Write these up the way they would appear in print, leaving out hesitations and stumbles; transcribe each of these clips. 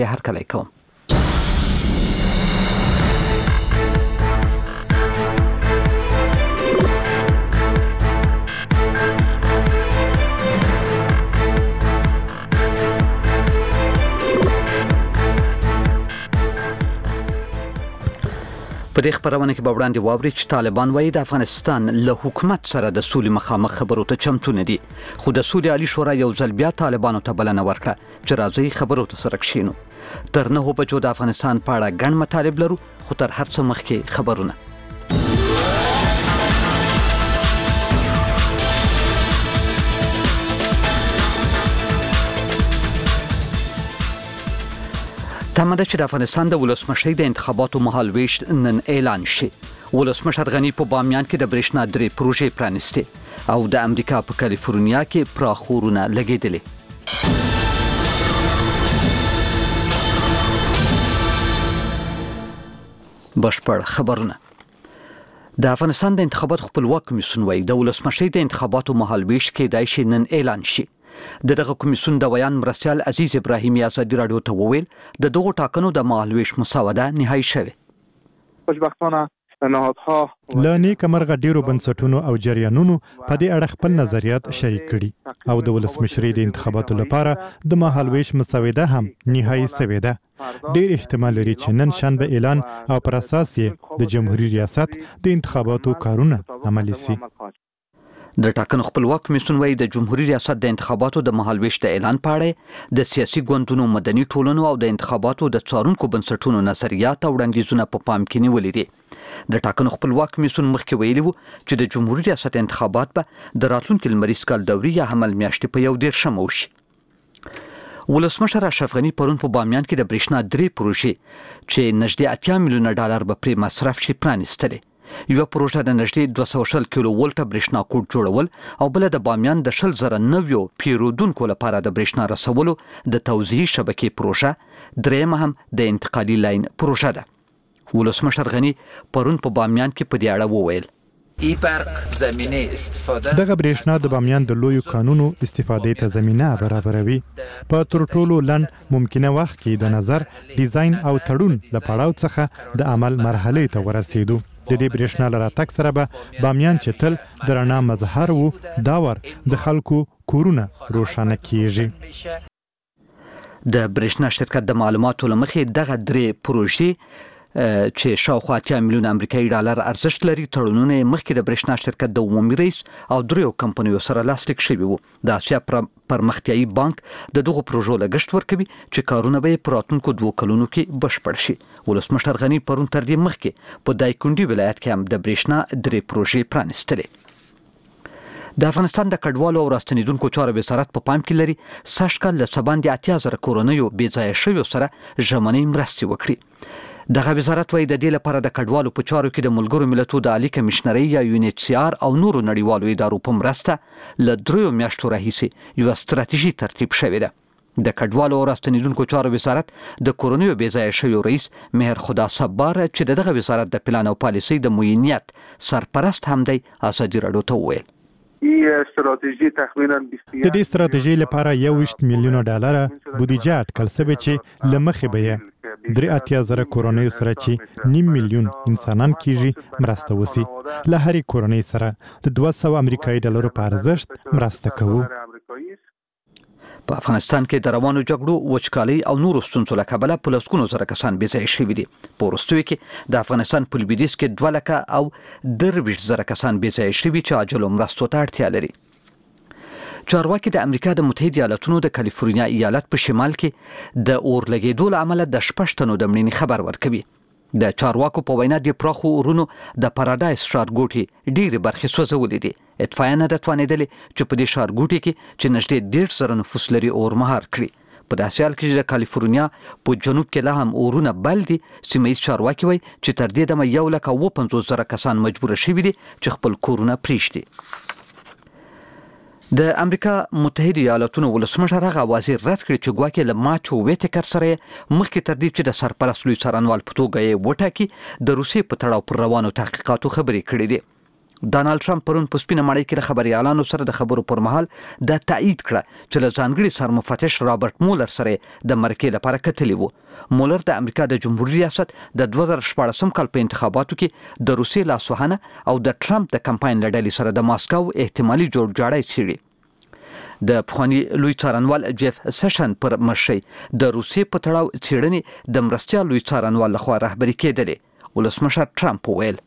هرکلی کوم. په دې خبرونه کې به وړاندې واوري چې طالبان وایي د افغانستان له حکومت سره د سولې مخامخ خبرو ته چمتو نه دي، خو د سولې عالی شورا یو ځل بیا طالبانو ته بلنه ورکړه چې راځي خبرو ته سره کښینو. تر 9 بجو د افغانستان په اړه ګڼ مطالب لرو، خو تر هر څه مخکې خبرونه. تمه ده چې د افغانستان د ولسمشرۍ د انتخاباتو مهالویش نن اعلان شي. ولسمشر غني په بامیان کې د برېښنا 3 پروژې پرانیستې او د امریکا په کالیفورنیا کې پراخورونه لګېدلې. بشپړ خبرونه. د افغانستان د انتخاباتو خپلواک کمیسیون وایي د ولسمشرۍ د انتخاباتو مهالویش کېدای شي نن اعلان شي. دغه کمیسیون د ویان مرستیال عزیز ابراهیمي ازادي رادیو ته وویل د دغو ټاکنو د مهالویش مسوده نهایی شوه. خوشبختانه نهادها له نیکمرغه ډیرو بنسټونو او جریانونو په دې اړه خپل نظریات شریک کړي او د ولسمشرۍ د انتخاباتو لپاره د مهالویش مسوده هم نهایی شوه ده. ډیر احتمال لري چې نن شنبه اعلان او پر اساس یې د جمهوریت ریاست د انتخاباتو کارونه عملي شي. د ټاکنو خپلواک کمیسیون وایي د جمهوریت ریاست د انتخاباتو د مهالویش د اعلان په اړه د سیاسي ګوندونو، مدني ټولنو او د انتخاباتو د څارونکو بنسټونو نظریات او وړاندیزونه په پام کې نیولي دي. د ټاکنو خپلواک کمیسیون مخکې ویلي وو چې د جمهوریت ریاست انتخابات به د راتلونکي لمریز کال دوري یا حمل میاشتې په 1 وشي. ولسمشر اشرف غني پرون په بامیان کې د برېښنا 3 پروژې چې نږدې 80 میلیونه ډالر به پرې مصرف شي پرانیستلې. یو پروژه د نږدې 200 کیلو ولټه برېښنا کوټ جوړول او بل د بامیان د 100,000 پیرودونکو لپاره د برېښنا رسولو د توزیع شبکې پروژه، درېمه هم د انتقالي لاین پروژه ده. ولسمشر غني پرون په بامیان کې په دې اړه وویل دغه برېښنا د بامیان د لویو کانونو استفادې ته زمینه برابروي. په تر ټولو لنډ ممکنه وخت کې د نظر، ډیزاین او تړون له پړاو څخه د عمل مرحلې ته ورسېدو. د دې برېښنا لراتګ سره به بامیان چې تل د رڼا مظهر وو دا ور د خلکو کورونه روښانه کیږي. د برېښنا شرکت د معلوماتو لمخې دغه 3 پروژې چې شاوخوا 80 میلیون امریکایي ډالر ارزښت لري تړونونه مخکې د برېښنا شرکت د عمومي رئیس او 3 کمپنیو سره لاسلیک شوي وو. د آسیا پرمختیایي بانک د دغو پروژو لګښت ورکوي چې کارونه به په راتلونکو 2 کلونو کې بشپړ شي. ولسمشر غني پرون تر دې مخکې په دایکنډي ولایت کې هم د برېښنا 3 پروژې پرانیستلې. د افغانستان د کډوالو او راستنیدونکو چارو وزارت په پام کې لري سږ کال له څه باندې 80,000 کورنیو بې ځایه شویو سره ژمنۍ مرستې وکړي. دغه وزارت وایي د دې لپاره د کډوالو په چارو کې د ملګرو ملتونو د عالی کمشنرۍ یا UNHCR او نورو نړیوالو ادارو په مرسته له 3 میاشتو راهیسې یو ستراتیژي ترتیب شوې ده. د کډوالو او راستنیدونکو چارو وزارت د کورنیو بې ځایه شویو رئیس مهر خدا صبار چې دغه وزارت د پلان او پالیسۍ د معینیت سرپرست هم دی ازادي رادیو ته وویل د دې ستراتیژۍ لپاره 21 میلیونه ډالر بودیجه اټکل شوې چې لمخې به 3,000 کورنیو سره چې 9 میلیون انسانان کیږي مرسته وسی. له هرې کورنۍ سره د 200 امریکایي ډالرو په ارزښت مرسته کوو. په افغانستان کې د روانو جګړو، وچکالۍ او نورو ستونزو له کبله په لسګونو زره کسان بې ځایه شوي دي. په وروستیو کې د افغانستان په لویدیځ کې 2,23,000 کسان بې ځایه شوي چې عاجلو مرستو ته اړتیا لري. چارواکي د امریکا د متحده ایالاتونو د کالیفورنیا ایالت په شمال کې د اور لګېدو له امله د 6 تنو د مړینې خبر ورکوي. د چارواکو په وینا د پراخو اورونو د پارادایس ښارګوټي ډېرې برخې سوځولې دي. اطفائیه نه ده توانېدلې چې په دې ښارګوټي کې چې نږدې 1,500 نفوس لري اور مهار کړي. په داسې حال کې د کالیفورنیا په جنوب کې لا هم اورونه بل دي. سیمه ییز چارواکي وایي چې تر دې دمه 1,50,000 کسان مجبور شوي دي چې خپل کورونه پرېږدي. د امریکا متحده ایالاتونو ولسمشر هغه وزیر رد کړی چې ګواکې له ماچو ویټکر سره مخکې تر دې چې د سرپرست لوی څارنوال په توګه یې وټاکي د روسیې په تړاو پر روانو تحقیقاتو خبرې کړې دي. ډانلډ ټرمپ پرون په سپینه ماڼۍ کې د خبريالانو سره د خبرو پر مهال دا تایید کړه چې له ځانګړي سرمفتش رابرټ مولر سره د مرکې لپاره کتلی وو. مولر د امریکا د جمهوریت ریاست د 2014 کال په انتخاباتو کې د روسیې لاسوهنه او د ټرمپ د کمپاین لړۍ سره د ماسکو احتمالي جوړجاړی څیړي. د پخوانی لوی څارنوال جیف سیشن پر مشرۍ د روسیې په تړاو څیړنې د مرستیال لوی څارنوال لخوا رهبري کېدلې. ولسمشر ټرمپ وویل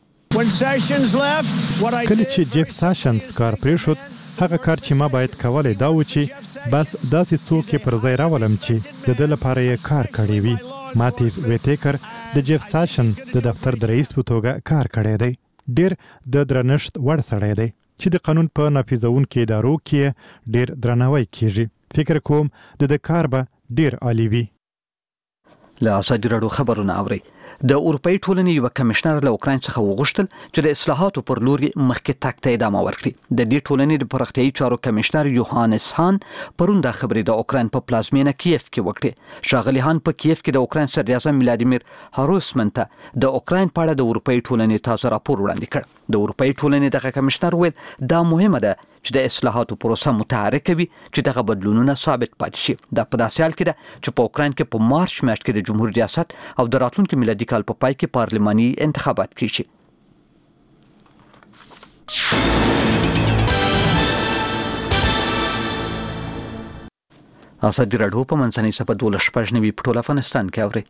کله چې جیف سیشنز کار پرېښود هغه کار چې ما باید کولای دا و چې بس داسې څوک یې پر ځای راولم چې د ده لپاره یې کار کړی وي. ماتیو ویټیکر د جیف سیشنز د دفتر د رئیس په توګه کار کړی دی. ډیر د درنښت وړ سړی دی چې د قانون په نافذونکو ادارو کې ډیر درناوی کیږي. فکر کوم د کار به ډیر عالی وي. له ازادي راډیو خبرونه اوري. د اروپאי ټولنې یو کمشنر له اوکراین څخه وغوښتل چې د اصلاحاتو پر لور مخکې تګ ته ادامه ورکړي. د دې ټولنې د پراختیایي چارو کمشنر یوهانس هان پرون د خبرې د اوکراین په پلازمینه کیف کې وکړه. ښاغلی هان په کیف کې د اوکراین صدر اعظم ولادیمیر هاروسمن ته د اوکراین په اړه د اروپאי ټولنې تازه راپور وړاندې کړ. د اروپאי ټولنې دغه کمشنر ویل دا مهمه ده چې د اصلاحاتو پروسه متحرک وي چې دغه بدلونونه ثابت پاتې شي. دا په داسې حال کې ده چې په اوکراین کې په مارچ میاشت کې د جمهوریت ریاست او د راتلونکي میلادي کال په پای کې پارلماني انتخابات کیږي. ازادي راډیو په منځنۍ صفحه 12 په ټول افغانستان کې اوري.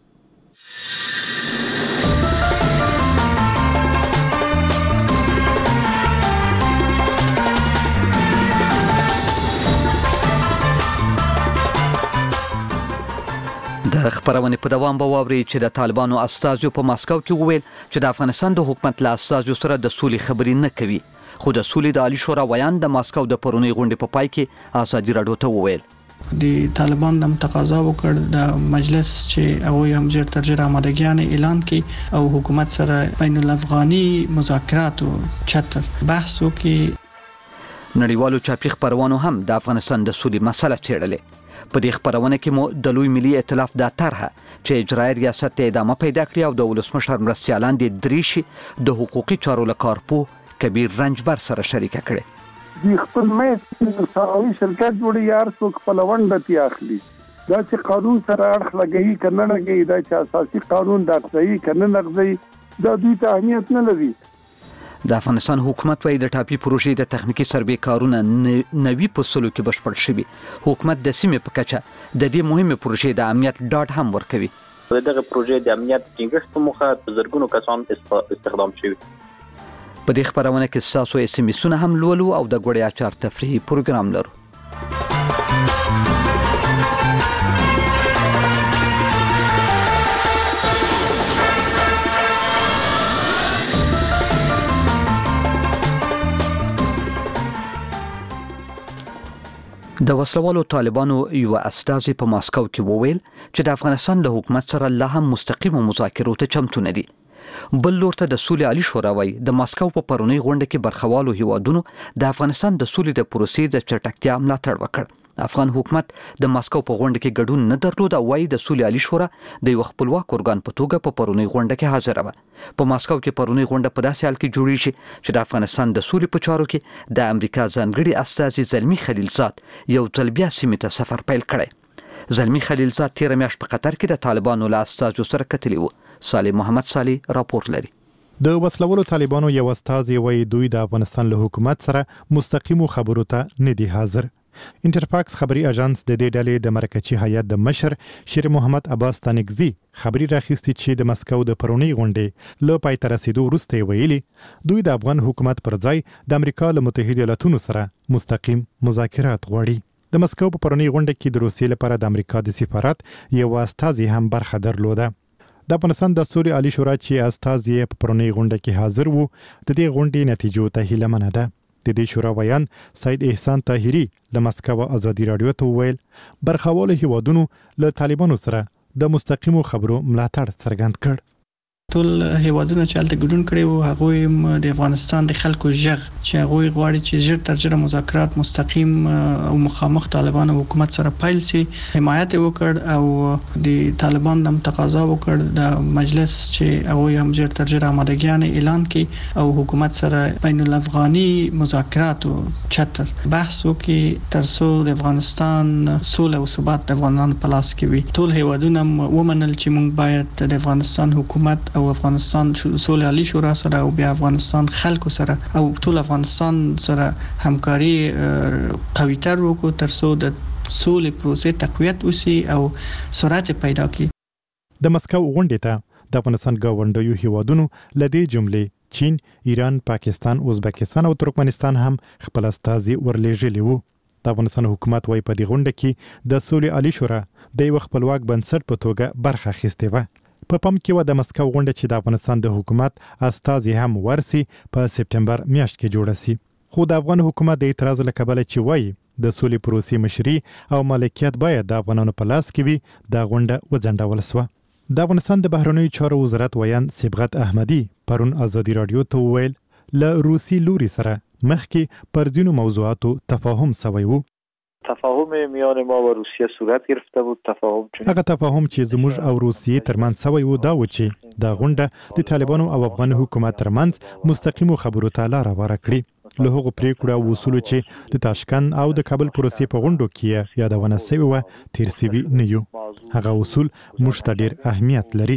د خبرونه په دوام به واوري چې د طالبانو استازو په ماسکو کې وویل چې د افغانستان د حکومت له استازو سره د سولې خبرې نه کوي. خو د سولې د عالی شورا ویان د ماسکو د پرونی غونډې په پای کې ازادي راډیو ته وویل د طالبان د تقاضا وکړ د مجلس چې هغه هم زیر تر زیر آمادګیان اعلان کړي او حکومت سره بین الافغاني مذاکرات او چتر بحث وکړي. نړیوالو چاپی خبرونو هم د افغانستان د سولې مسله څېړلې. په دې خبرونه کې مو د لوی ملي ائتلاف د طرحه چې اجرایي ریاست ته ادامه پیدا کړي او د ولسمشر مرستیالان د دریشي د حقوقي چارو لکارپو کبیر رنجبر سره شریک کړي. د خپل مې ساوي شرکت جوړي یار څوک په لوند ته اخلي دا چې قانون سره اړخ لګي کنه لګي دا چې اساسي قانون د ځای کنه لګي دا دوی ته اهمیت نه لري. د افغانستان حکومت وايي د ټاپي پروژې د تخنیکی سروې کارونه نوي په سلو کې بشپړ شوي. حکومت د سیمې په کچه د دې مهمه پروژې د امنیت ډاټ هم ورکوي. دغه پروژې د امنیت ټینګښت په موخه په زرګونو کسان استخدام شوي. په دې خبرونه کې تاسو اس ام اسونه هم لولو او د ګوړې اچار تفریحي پروګرام لرو. د وسلوالو طالبانو یو استازي په ماسکو کې وویل چې د افغانستان له حکومت سره لا هم مستقیم مذاکرات ته چمتو نه دي. بل لور ته د سولې عالی شورا وايي د ماسکو په پرونی غونډه کې برخوالو هیوادونو د افغانستان د سولې د پروسې د چټکتیا ملاتړ وکړ. افغان حکومت د ماسکو په غونډه کې ګډون نه درلود او وايي د سولې عالی شورا د یو خپلواک ارګان په توګه په پرونی غونډه کې حاضر و. په ماسکو کې پرونی غونډه په داسې حال کې جوړیږي چې د افغانستان د سولې په چارو کې د امریکا ځانګړي استازي زلمی خلیلزاد یو ځل بیا سیمې ته سفر پیل کړی. زلمی خلیلزاد تیر میاشت په قطر کې د طالبانو له استازو سره کتلی و. صالح محمد صالح راپور لري. د وسلوالو طالبانو یو استازي وايي دوی د افغانستان له حکومت سره مستقیم خبرو ته نه دي حاضر. انټرفاکس خبري اژانس د دې ډلې د مرکزی هیئت د مشر شیر محمد عباس تانکزی خبري راخیستي چې د مسکو د پرونی غونډې له پای ته رسیدو وروسته ویلي دوی د افغان حکومت پر ځای د امریکا له متحده ایالاتونو سره مستقیم مذاکرات غواړي. د مسکو په پرونی غونډه کې د روسیې لپاره د امریکا د سفارت یو استازي هم برخه درلوده. د افغانستان د سولې عالی شورا چې استازي په پرونی غونډه کې حاضر وو د دې غونډې نتیجو ته هیله منه ده. د دې شورا ویان سید احسان طاهری له مسکو ازادي راډیو ته ویل برخوالو هیوادونو له طالبانو سره د مستقیمو خبرو ملاتړ څرګند کړ. ټول هیوادونه چې الته ګډون کړي وو هغه د افغانستان د خلکو ژغ چې هغه غواړي چې ژر تر ژره مذاکرات مستقیم او مخامخ طالبان او حکومت سره پیل شي حمایت وکړ او د طالبان د تقاضا وکړ د مجلس چې هغه هم ژر تر ژره آمادګیان اعلان کړي او حکومت سره بین الافغاني مذاکرات او چتر بحث وکړي ترڅو د افغانستان سوله او ثبات د افغانانو په لاس کې وي ټول هیوادونه ومنل چې موږ باید د افغانستان حکومت او افغانستان سوله عالی شورا سره او بیا افغانستان خلکو سره او ټول افغانستان سره همکاري قوي تر وکړو ترڅو د سولې پروسې تقویت وشي او سرعت پیدا کړي د مسکو غونډې ته د افغانستان ګاونډیو هیوادونو لدې جملې چین، ایران، پاکستان، ازبکستان او ترکمنستان هم خپل استازي ورلېږلي وو. د افغانستان حکومت وايي په دې غونډه کې د سولې عالی شورا د یو خپلواک بنسټ په توګه برخه اخیستې وه. په پام کې و د مسکو غونډه چې د افغانستان د حکومت استازي هم ورسي په سپټمبر میاشت کې جوړه سي. خو د افغان حکومت د اعتراض له کبله چې وايي د سولې پروسې مشري او مالکیت باید د افغانانو په لاس کې وي د غونډه وځنډول سوه. د افغانستان د بهرنیو چارو وزارت ویان صبغت احمدي پرون ازادي رادیو ته وویل له روسي لوري سره مخکې پر ځینو موضوعاتو تفاهم سوی وو. تفاهم میان ما و روسیه صورت گرفته بود. هغه تفاهم چې زموږ او روسیې ترمنځ سوی وو دا و چې د غونډه د طالبانو او افغان حکومت ترمنځ مستقیمو خبرو ته لار هواره کړي. له هغو پریکړو او اصولو چې د تاشکند او د کابل پروسې په غونډو کې یادونه سوی وه تیر سوي نه یو. هغه اصول موږ ته ډېر اهمیت لري.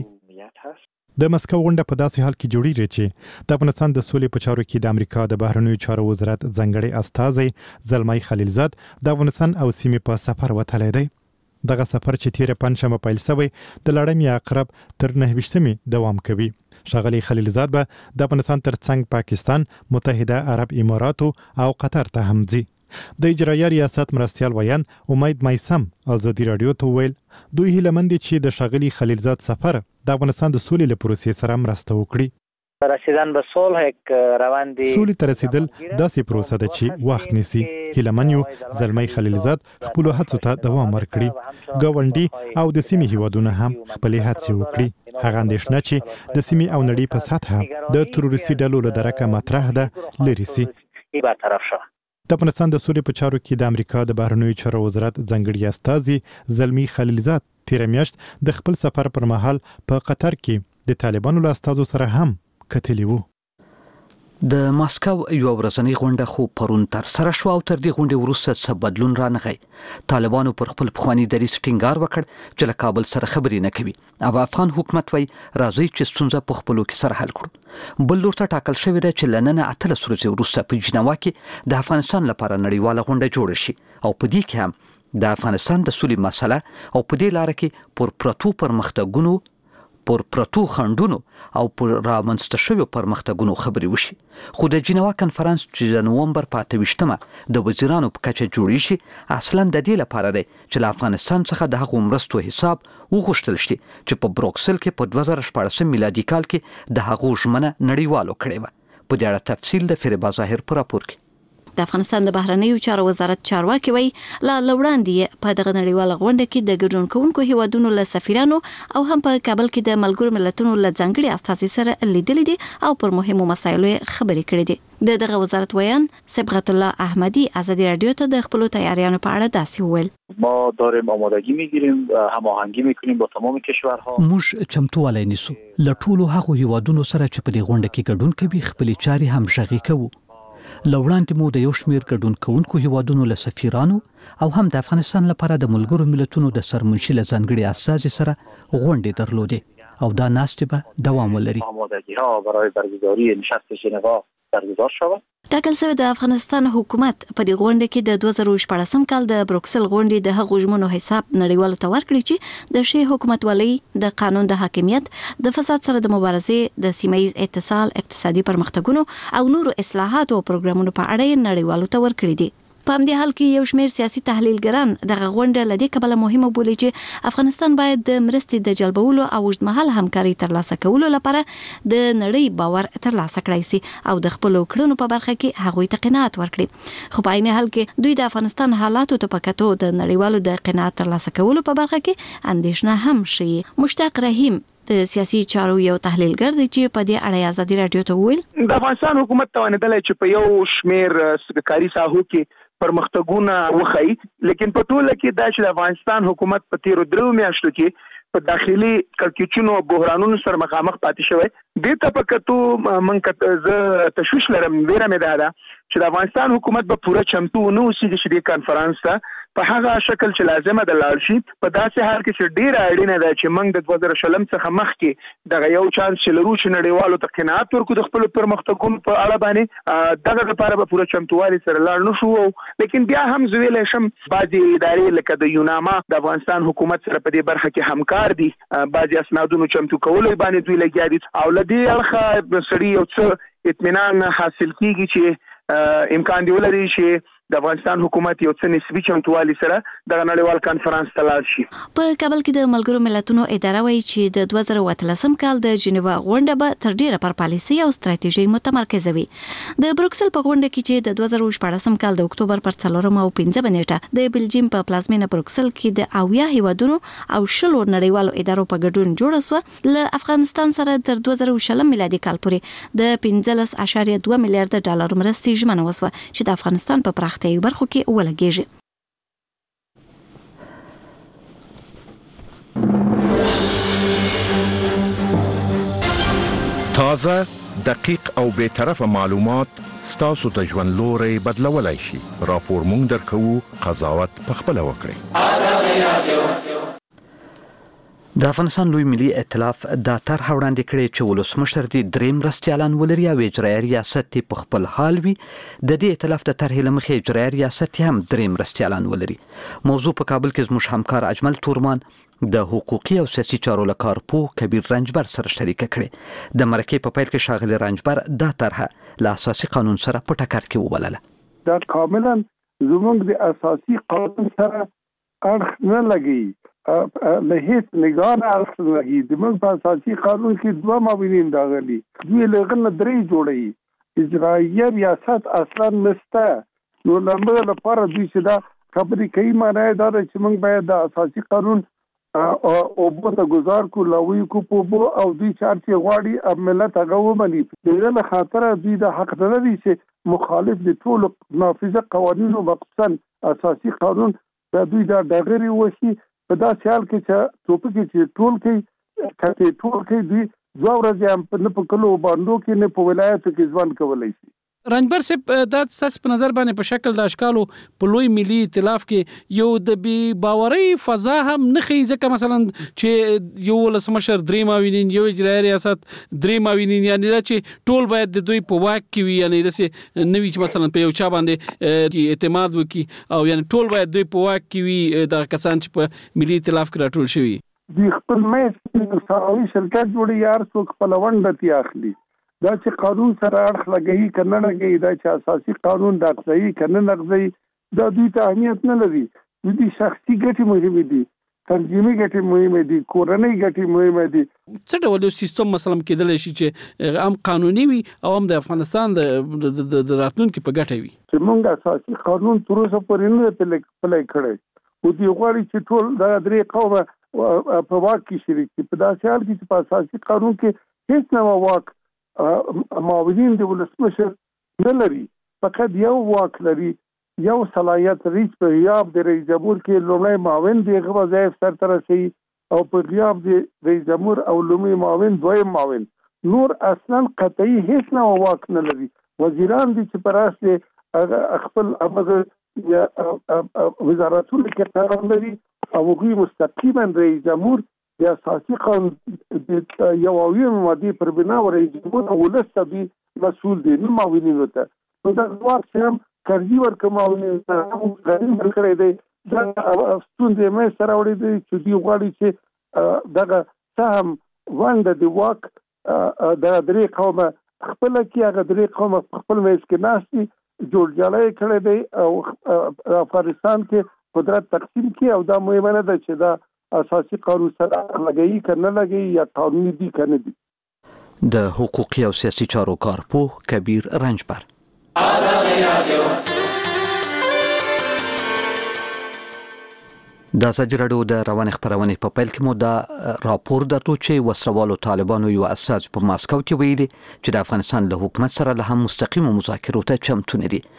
د مسکو غونډه په داسې حال کې جوړیږي چې د افغانستان د سولې په چارو کې د امریکا د بهرنیو چارو وزارت ځانګړی استازی زلمي خلیلزاد د افغانستان او سیمې په سفر وتلی دی. دغه سفر چې تیره پنجشنبه پیل شوی د لړمې عقرب تر 29 دوام کوي. ښاغلی خلیلزاد به د افغانستان ترڅنګ پاکستان، متحده عرب اماراتو او قطر ته هم ځي. د اجرایه ریاست مرستیال ویان امید میسم ازادي رادیو ته ویل دوی هیله مند دي چې د ښاغلي خلیلزاد سفر د افغانستان د سولې له پروسې سره مرسته وکړي. رسیدن به صلح یک روند سولې ته رسیدل داسې پروسه ده چې وخت نیسي. هیله من یو زلمی خلیلزاد خپلو هڅو ته دوام ورکړي. ګاونډي او د سیمې هیوادونه هم خپلې هڅې وکړي. هغه اندېښنه چې د سیمې او نړۍ په سطحه د تروریستي ډلو له درکه مطرح ده لرې سي. د افغانستان د سولې په چارو کې د امریکا د بهرنیو چارو وزارت ځانګړي استازي زلمی خلیلزاد تیره میاشت د خپل سفر پر مهال په قطر کې د طالبانو له استازو سره هم کتلی وو. د ماسکو یو ورځنی غونډه خو پرون تر سره شو او تر دې غونډې وروسته څه بدلون رانغی. طالبانو پر خپل پخواني دریځ ټینګار وکړ چې له کابل سره خبرې نه کوي او افغان حکومت وایي راځي چې ستونزه په خپلو کې سره حل کړو. بل لور ته ټاکل شوې ده چې له نن 18 ورځې وروسته په جنیوا کې د افغانستان لپاره نړیواله غونډه جوړه شي او په دې کې هم د افغانستان د سولې مسله او په دې لار کې پر پرتو پرمختګونو پر پرتو خندونو او پر رامنځته شویو پرمختګونو خبرې وشي. خو د جنیوا کنفرانس چې د نومبر په 28مه د وزیرانو په کچه جوړیږي اصلا د دې لپاره دی چې له افغانستان څخه د هغو مرستو حساب وغوښتل شي چې په بروکسل کې په 2014 میلادي کال کې د هغو ژمنه نړیوالو کړې وه. په دې اړه تفصیل د فریبا ظاهر په راپور کې. د افغانستان د بهرنیو چارو وزارت چارواکي وایي لا لوړاندې په دغه نړیواله غونډه کې د ګډون کوونکو هیوادونو له سفیرانو او هم په کابل کې د ملګرو ملتونو له ځانګړي استازي سره لیدلي دي او پر مهمو مسایلو خبرې کړې دي. دغه وزارت ویان صبغت الله احمدی ازادي رادیو ته د خپل تیاریانو په اړه داسې وویل. ما داریم آمادگی میگیریم هماهنگی میکنیم با تمام کشورها. موږ چمتووالی نیسو له ټولو هغو هیوادونو سره چې په دې غونډه کې ګډون کوي خپلې چارې همغږې کوو. لوړاندې مو د یو شمېر ګډون کوونکو هیوادونو له سفیرانو او هم د افغانستان لپاره د ملګرو ملتونو د سرمنشي له ځانګړي استازي سره غونډې درلودې او دا ناستې به دوام ولري. آمادگی‌ها برای برگزاری نشست ژنوا برگزار شود. ټاکل شوی د افغانستان حکومت په دې غونډه کې د 2014 کال د بروکسل غونډې د هغو ژمنو حساب نړیوالو ته ورکړي چې د شی حکومتولۍ د قانون د حاکمیت د فساد سره د مبارزې د سیمه‌ییز اتصال اقتصادي پرمختګونو او نورو اصلاحاتو او پروګرامونو په اړه نړیوالو ته ورکړي دي. په همدې حال کې یو شمېر سیاسي تحلیلګران دغه غونډه له دې کبله مهمه بولي چې افغانستان باید د مرستې د جلبولو او اوږدمهاله همکاري ترلاسه کولو لپاره د نړۍ باور ترلاسه کړی سي او د خپلو کړنو په برخه کې هغوی ته قناعت ورکړي. خو په عین حال کې دوی د افغانستان حالاتو ته په کتو د نړیوالو د قناعت ترلاسه کولو په برخه کې اندېښنه هم شي. مشتاق رحیم د سیاسي چارو یو تحلیلګر دی چې په دې اړه ازادي رادیو ته وویل د افغانستان حکومت توانیدل چې په یو شمیر کاري ساحو کې پرمختګونه وخی لیکن په ټوله کې د افغانستان حکومت په تیر 3 میاشتو کې په داخلي کړکېچونو او بحرانونو سره مخامخ پاتې شوی د تپکتو منکت ز تشویش لرم ویره مې ده چې د افغانستان حکومت به پوره چمتو نه اوسي چې د کانفرنس ته په هغه شکل چې لازمه ده لاړ شي په داسې حال کې چې ډیر اړینه ده چې موږ د 2000 څخه مخکې دغه یو چانس چې لرو چې نړیوالو ته قناعت ورکړو د خپل پرمختګونو په اړه باندې دغه لپاره به پوره چمتووالي سره لاړ نه شو لیکن بیا هم زویل شم بعضي ادارې لکه د یوناما د افغانستان حکومت سره په دې برخه کې همکار دي بعضي اسنادونو چمتو کولو باندې دوی لګیا دي او لدی الخه سړي یو څه اطمینان حاصل کیږي چې امکان دی ولري چې د افغانستان حکومت یو څه نسبی چمتووالي سره د نړیوال کانفرنس ته لاړ شي. په کابل کې د ملګرو ملتونو اداره وایي چې د 2013 کال د جنیوا غونډه به تر ډیره پر پالیسي او ستراتیژي متمرکز وي. د بروکسل په غونډه کې چې د 2014 کال د اکتوبر پر 4 او 15 نیټه د بلجیم په پلازمینه بروکسل کې د اویا هیوادونو او شلو نړیوالو ادارو په ګډون جوړه شو له افغانستان سره تر 2020 میلادي کال پورې د 15.2 میلیارډ ډالر مرستې ژمنه وسوه چې د افغانستان په ته برخو کې ولګیږي. تازه دقیق او به طرفه معلومات ستاسو د ژوند لوري بدلولای شي. راپور مونږ درکو قضاوت پخپل وکړئ. آزادي رادیو د افغانستان لوی ملي ائتلاف د طرح وړاندې کړې چې ولسمشر دې درې مرستیالان ولري او اجرایي ریاست په خپل حال وي. د دې ائتلاف د طرح لمخې اجرایي ریاست هم درې مرستیالان ولري. موضوع په کابل کې زموږ همکار اجمل تورمان د حقوقي او سیاسي چارو لکارپوه کبیر رنجبر سره شریکه کړې. د مرکې په پیل کې شاغلي رنجبر دا طرح له اساسي قانون سره په ټکر کې وبلله. دا کاملا زموږ د اساسي قانون سره اړخ نه لګي له هیڅ نگاه اړخ لګي. زموږ په اساسي قانون کې دوه معاونین راغلي دوی لغنه درې جوړي اجرایي ریاست اصلا نشته نو لمبه لپاره دوی چې دا خبرې کوي معنی دا چې موږ باید د اساسي قانون او بوته گزار کو لوي کو په او دوی چارتي غواړي ملت هغه ومني. دغه خاطر دوی د حق لري چې مخالف دي ټول نافذه قوانینو مخصوصا اساسي قانون د دوی د دغری وشي په داسې حال کې چې ټوپک چې ټول کې دوی دوه ورځې هم نه په کلو باندې کې نه په ولایت کې ځوان کولای شي. رنجبر صاحب دا تاسو په نظر باندې په شکل د اشکالو په لوی ملي ائتلاف کې یو د بي باوري فضا هم نه خي ځکه مثلا چې یو ولسمشر درې معاونین یو اجرایي ریاست درې معاونین یعنی دا چې ټول باید د دوی په واک کې وي یعنی داسې نوی چې مثلا په یو چا باندې اعتماد وکي او یعنی ټول باید دوی په واک کې وي د کسان چې په ملي ائتلاف کې راټول شوي دي خپل مې ساوي شرکت جوړي یار څوک په لوند تی اخلي دا چې قانون سره اړخ لګي کنه لګي دا چې اساسي قانون د ځای کنه لګي دا دوی ته اهمیت نه لري. دوی شخصي ګټې مهمه دي تنظیمي ګټې مهمه دي کورنۍ ګټې مهمه دي. څه ډول سیستم مثلا کېدلی شي چې هم قانوني وي او هم د افغانستان د راتلونکو په ګټه وي. چې موږ اساسي قانون تر اوسه پورې نه پلي کړی او دی غواړي چې ټول د درې قومه په واک کې شریک دي. په داسې حال کې چې په اساسي قانون کې هیڅ نه واک معاونین د ولسمشر نه لري فقط یو واک لري یو صلاحیت ریچ په غیاب د رئیس جمهور کې لومړی معاون دی هغه وظایف سرته رسوي او په غیاب د رئیس جمهور او لومړی معاون دویم معاون نور اصلا قطعي هیڅ نه واک نه لري. وزیران دي چې پر اساس خپل امر یا وزارتونو کې قرار لري او هغوی مستقیما رئیس جمهور د اساسي قانون د یووي ماده پر بنا رئیس جمهور او ولست دي مسؤل دي نو معاونین وته نو دا واک چې کاري ورکه معاونین غوښتنه ورکړي دي دا ستوندې مې سره وړي دي چې دی غواړي چې دغه سهم وند د واک د درې قومه خپل کې هغه درې قومه خپل مېز کې ناشتي جوړجاړی کړی دی او افغانستان کې قدرت تقسیم کی او دا مهمه نه ده چې دا اساسي قانون سره لګي کنه لګي یا قانوني دي کنه دي. د حقوقي او سیاسي چارو کارپوه کبیر رنجبر. د ازادي راډیو د روان خبرونه په پیل کې مو دا راپور درلود چې وسروالو طالبانو یو اساس په ماسکو کې ویلي چې د افغانستان له حکومت سره له هم مستقیم مذاکرو ته چمتو نه دي.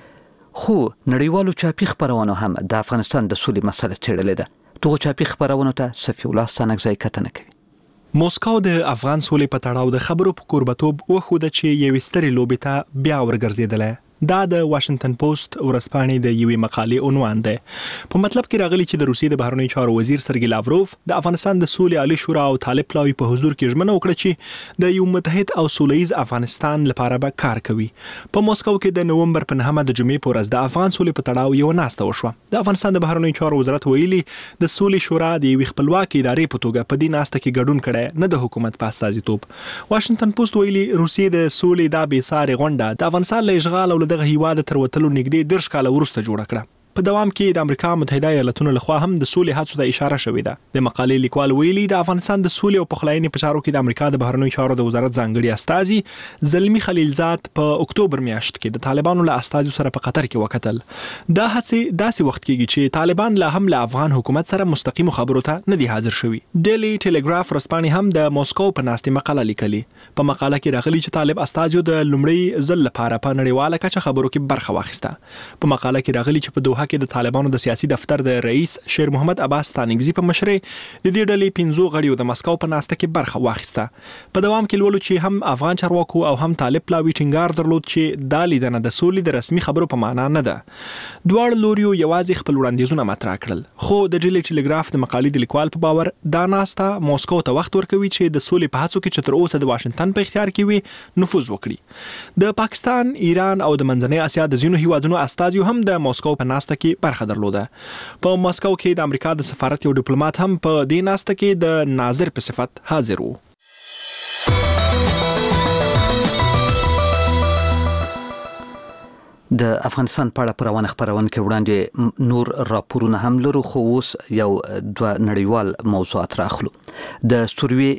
خو نړیوالو چاپی خبرونه هم د افغانستان د سولې مسله څېړلې ده. توغه چاپی خبرونه ته صفی الله ستانکزی کتنه کوي. موسکو د افغان سولې په تړاو د خبرو په کوربتوب وښوده چې یو سترې لوبې ته بیا ورګرځېدله. دا د واشنگټن پوسټ ورځپاڼې د یوې مقالې عنوان ده. په مطلب کې راغلي چې د روسیې د بهرنیو چارو وزیر سرګی لاوروف د افغانستان د سولې عالی شورا او طالب پلاوی په حضور کې ژمنه وکړه چې د یو متحد او سولهییز افغانستان لپاره به کار کوي. په موسکو کې د نومبر په 9 د جمعې په ورځ د افغان سولې په تړاو یو ناسته وشوه. د افغانستان د بهرنیو چارو وزارت ویلي د سولې شورا د یوې خپلواکې ادارې په توګه په دې ناسته کې ګډون کړي، نه د حکومت په استازیتوب. واشنگټن پوسټ ویلي روسیې د سولې دا بې ساري غونډه د افغانستان له اشغال او دغه هیواد تر وتلو نږدې 10 کاله وروسته جوړه کړه. په دوام کې د امریکا متحده ایالاتونو لخوا هم د سولې هڅو ته اشاره شوې ده. د مقالې لیکوال ویلي د افغانستان د سولې او پخلاینې په چارو کې د امریکا د بهرنیو چارو د وزارت ځانګړي استازي زلمی خلیلزاد په اکتوبر میاشت کې د طالبانو له استازو سره په قطر کې وکتل. دا هڅه داسې وخت کېږي چې طالبان لا هم له افغان حکومت سره مستقیم خبرو ته نه دي حاضر شوي. ډیلی ټیلیګراف ورځپاڼې هم د موسکو په ناستې مقاله لیکلې. په مقاله کې راغلي چې طالب استازو د لومړي ځل لپاره په نړیواله کچه خبرو کې برخه واخیسته. په مقاله کې راغلي چې په دوحه کې د طالبانو د سیاسي دفتر د رئیس شیر محمد عباس ستانکزی په مشرۍ د دې ډلې 15 غړیو د مسکو په ناسته کې برخه واخیسته. په دوام کې لولو چې هم افغان چارواکو او هم طالب پلاوی ټینګار درلود چې دا لیدنه د سولې د رسمي خبرو په معنا نه ده. دواړو لوریو یوازې خپل وړاندیزونه مطرح کړل. خو د ډیلی ټیلیګراف د مقالې د لیکوال په باور دا ناسته موسکو ته وخت ورکوي چې د سولې په هڅو کې چې تر اوسه د واشنگټن په اختیار کې وي نفوذ وکړي. د پاکستان، ایران او د منځنۍ اسیا د ځینو هیوادونو استازي هم د موسکو په ناسته کې برخه درلوده. په مسکو کې د امریکا د سفارت یو ډیپلوماټ هم په دې ناسته کې د ناظر په صفت حاضر وو. د افغانستان په اړه روانه خبرونه کې وړاندې نور راپورونه هم لرو، خو اوس یو دوه نړیوال موضوعات راخلو. د سوریې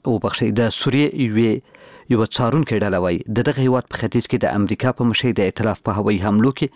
یو څارونکي ډله وایي د دغه هیواد په ختیځ کې د امریکا په مشرۍ د ائتلاف په هوایي حملو کې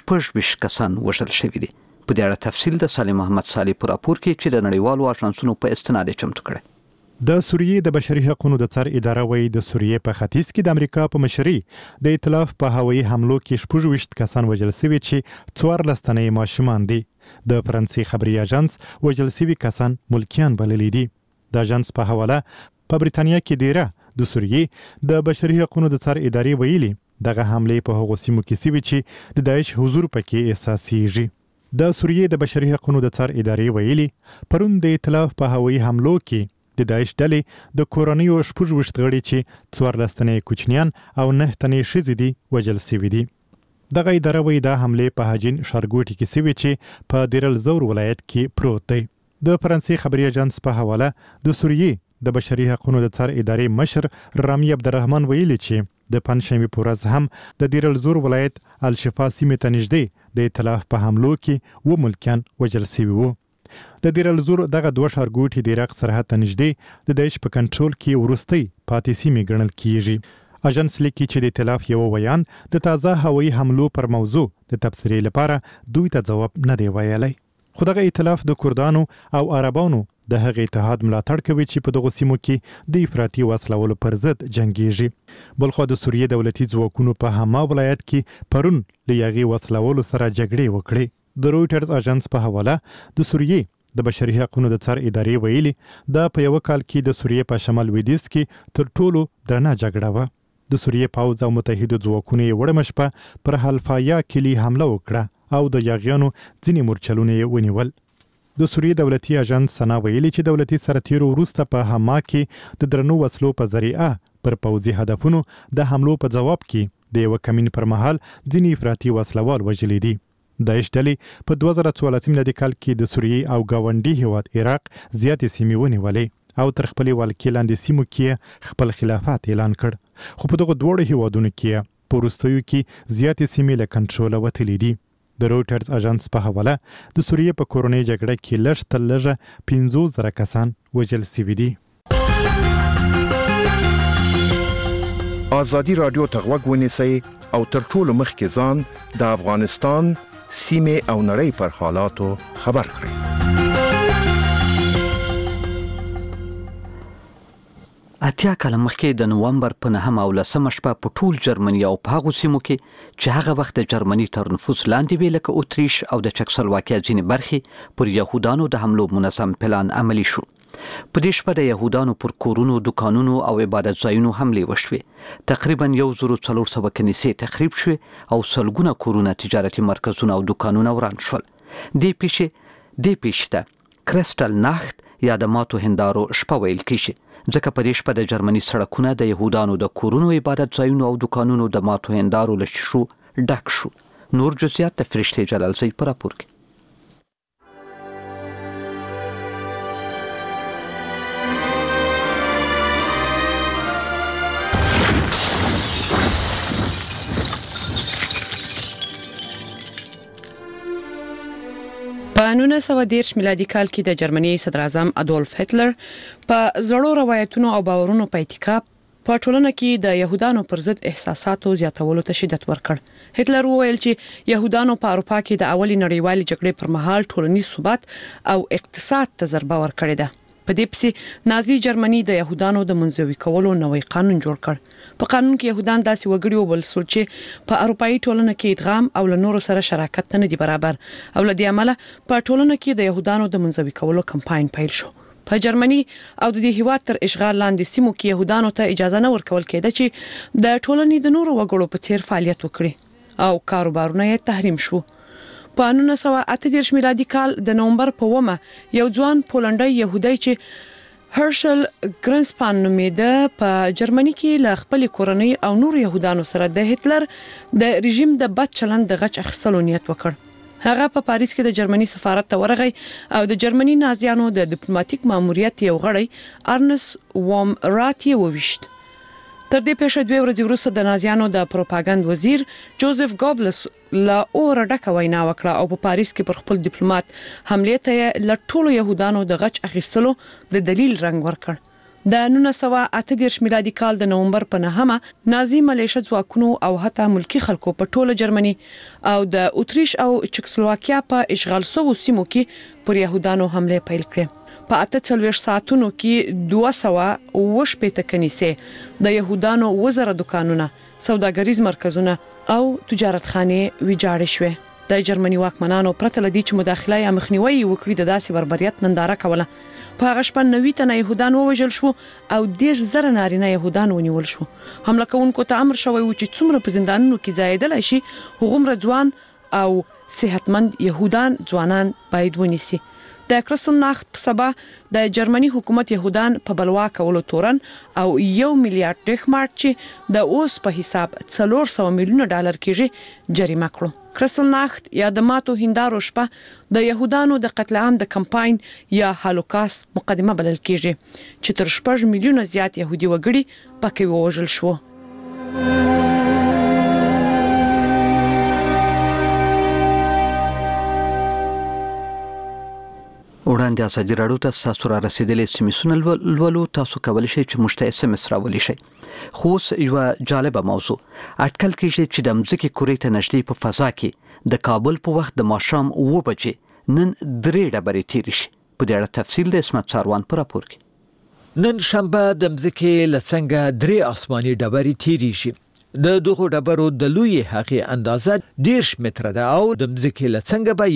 26 کسان وژل شوي دي. په دې اړه تفصیل د سالم محمد صالح په راپور کې چې د نړیوالو اژانسونو په استناد چمتو کړی. د سوریې د بشري حقوقو د څار اداره وایي د سوریې په ختیځ کې د امریکا په مشرۍ د ائتلاف په هوایي حملو کې 26 کسان وژل شوي چې 14 تنه ماشومان دي. د فرانسې خبري اژانس وژل شوي کسان ملکیان بللي دي. د اژانس په حواله په بریتانیا کې ډیره د سوریې د بشري حقوقو د څار ادارې ویلي دغه حمله په هغو سیمو کې شوي چې د داعش حضور پکې احساسېږي. د سوریې د بشري حقوقو د څار ادارې ویلي پرون د ائتلاف په هوایي حملو کې د داعش ډلې د کورنیو 26 غړي چې 14 تنه کوچنیان او 9 تنه ښځې دي وژل شوي دي. دغه اداره وایي دا حمله په هاجین ښارګوټي کې شوې چې په دیر الزور ولایت کې پروت دی. د فرانسې خبري اژانس په حواله د سوریې د بشري حقوقو د څار ادارې مشر رامي عبدالرحمن ویلي چې د پنځشنبه په ورځ هم د دیر الزور ولایت الشفا سیمې ته نږدې د ائتلاف په حملو کې و ملکیان وژل شوي وو. د دیر الزور دغه دوه ښارګوټي د عراق سرحد ته نږدې د داعش په کنټرول کې وروستۍ پاتې سیمې ګڼل کیږي. اژانس لیکي چې د ائتلاف یو ویان د تازه هوایي حملو پر موضوع د تبصرې لپاره دوی ته ځواب نه دی ویلی. خو دغه ائتلاف د کردانو او عربانو د هغه اتحاد ملاتړ کوي چې په دغه سیمو کې د افراطي وسلوالو پر ضد جنگيږي. بلخو د سوریې دولتي ځواکونو په هما ولایت کې پرون له یغي وسلوالو سره جګړې وکړې. د رويټرز اژانس په حواله د سوریې د بشري حقوقو د څار ادارې ویلي دا په یو کال کې د سوریې په شمال لویدیځ کې تر ټولو درنه جګړه و. د سوریې پوځ او متحده ځواکونو وړمه شپه پر حلفایا کلی حمله وکړه او د یاغیانو ځینې مورچلونه ونیول. د سوریې دولتي اژانس سنا ویلي چې دولتي سرتیرو وروسته په هما کې د درنو وسلو په ذریعه پر پوځي هدفونو د حملو په جواب کې د یو کمین پر مهال ځینې افراطي وسلوال وژلي دي. داعش ډلې په 2014 میلادي کال کې د سوریې او گاونډي هیواد عراق زیاتې سیمې ونیولې او تر خپلې ولکې لاندې سیمو کې خپل خلافت اعلان کړ. خو په دغه دوړو هیوادونو کې په وروستیو کې زیاتې سیمې له کنټروله وتلې دي. د رويټرز اژانس په حواله د سوریې په کورونی جګړه کې لږ تر لږه 15,000 کسان وژل شوي دي. ازادي رادیو ته غوږ ونیسئ او تر ټولو مخکې ځان د افغانستان سیمه او نړۍ پر حالاتو خبر کړئ. اتیا کاله مخکې د نومبر په 9 او 10 شپه په ټول جرمني او په هغو سیمو کې چې هغه وخت د جرمني تر نفوذ لاندې وی لکه اتریش او د چکسلواکیا ځینې برخې پر یهودانو د حملو منظم پلان عملی شو. په دې شپه د یهودانو پر کورونو، دکانونو او عبادت ځایونو حملې وشوې. تقریبا 1400 کنیسې تخریب شوې او سلګونه کورونه، تجارتي مرکزونه او دکانونه وران شول. دې پیښې ته کرسټل ناخت یا د ماتو هندارو شپه ویل کیږي، ځکه په دې شپه د جرمني سړکونه د یهودانو د کورونو، عبادت ځایونو او دکانونو د ماتو هندارو له شیشو ډک شو. نور جزئیات د فرشته جلالزی په راپور کې. په 1930 میلادي کال کې د جرمني صدر اعظم ادولف هټلر په زړو روایتونو او باورونو په اتکا په ټولنه کې د يهودانو پر ضد احساساتو زیاتولو ته شدت ورکړ. هټلر وویل چې يهودانو په اروپا کې د اولي نړیوالې جګړې پر مهال ټولنیز ثبات او اقتصاد ته ضربه ورکړې ده. په دې پسې نازي جرمني د يهودانو د منځوي کولو نوې قانون جوړ کړ. په قانون کې يهودان داسې وګړي وبلل چې په اروپאי ټولنه کې ادغام او له نورو سره شراکت نه دي برابر، او له دې عمله په ټولنه کې د يهودانو د منځوي کولو کمپاین پیل شو. په جرمني او د دې هیواد تر اشغال لاندې سیمو کې يهودانو ته اجازه نه ورکول کېده چې د ټولنې د نورو وګړو په څیر فعالیت وکړي او کاروبارونه یې تحریم شو. په 1938 میلادي کال د نومبر په 1 یو ځوان پولنډي يهودي چې هرشل ګرنسپان نومېده په جرمني کې له خپل کورنۍ او نور يهودانو سره د هټلر د رژیم د بد چلند د غچ اخیستلو نیت وکړ. هغه په پاریس کې د جرمني سفارت ته ورغی او د جرمني نازیانو د ډیپلوماټیک ماموریت یو غړی ارنس ووم راتی وویشت. تر دې پیښې 2 ورځې وروسته د نازیانو د پروپاګاند وزیر جوزف ګوبلس لا اور ډکه وینا وکړه او په پاریس کې پر خپل ډیپلوماټ حمله ته له ټولو يهودانو د غچ اخیستلو د دلیل رنګ ورکړ. د 1938 میلادي کال د نومبر په 9 نازي ملیشه ځواکونو او حتی ملکی خلکو په ټوله جرمني او د اتریش او چکسلواکیا په اشغال سوو سیمو کې پر يهودانو حمله پیل کړه. په 48 ساعتونو کې 280 کنیسې، د يهودانو وزره دکانونه، سوداګریز مرکزونه او تجارتخانې ویجاړې شوې. د جرمني واکمنانو پرته لدی چې مداخله یا مخنیوي وکړي د داسې بربریت ننداره کوله. په هغه شپه 90 تنه يهودان ووژل شو او 10,000 نارینه يهودان ونیول شو. حمله کوونکو ته امر شوی و چې څومره په زندانونو کې ځایېدل شي هغومره ځوان او صحتمند يهودان ځوانان باید ونیسي. د کرسن ناخت په سبا د جرمني حکومت يهودان په بلوا کولو تورن او 1 میلیارډ ډیخمارک چې د اوس په حساب 400 میلیون ډالر کېږي جریمه کړو. کرسن ناخت یا د ماتو هندارو شپه د يهودانو د قتل عام د کمپاین یا هالوکاست مقدمه بلل کېږي چې تر 6 میلیون زیات يهودي وګړي پکې ووژل شو. وړاندې ازادي راډیو ته تاسو را رسیدلې سیمسونه لولو. تاسو کولی شئ چې موږ ته SMS راولئ شئ. خو یو جالبه موضوع اټکل کېږي چې د مځکې کورې ته نږدې په فضا کې د کابل په وخت د ماښام 9 بجې نن 3 ډبرې تیرې شي. په دې اړه تفصیل د اسمت ساروان په راپور کې. نن شنبه د مځکې لڅنګه 3 آسماني ډبرې تیرې شي. د دغه ډبرو د لوی هغه اندازه 10 متره ده او د مځکې لڅنګه به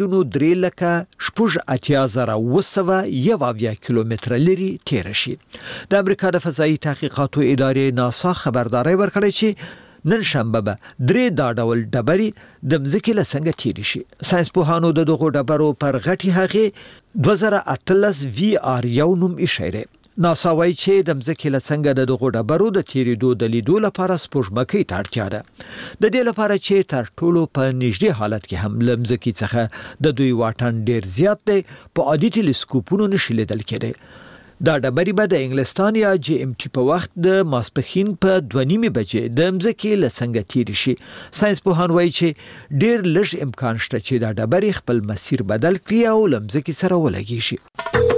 1,3,80,901 کیلومتره لري تیر شي. د امریکا د فضایي تحقیقاتو ادارې ناسا خبرداري ورکړه چې نن شنبه به 3 دا ډول ډبرې د مځکې لڅنګه تیر شي. ساينسپوهانو د دغه ډبرو پر غټي هغه 2018 VR1 نوم اشاره. ناسا وايي چې د مځکې لڅنګه د دغه ډبرو د تیریدو د لیدو لپاره سپوږمکۍ ته اړتیا ده. د دې لپاره چې تر ټولو په نږدې حالت کې هم لمځکې څخه د دوی واټن ډیر زیات دی په عادي ټلسکوپونو نشي لیدل کېدی. دا ډبرې به د انګلستان یا GMT په وخت د ماسپخین په 2:30 بجې د مځکې لڅنګه تیر شي. ساينسپوهان وايي چې ډیر لږ امکان شته چې دا ډبرې خپل مسیر بدل کړي او لمځکې سره ولګي شي.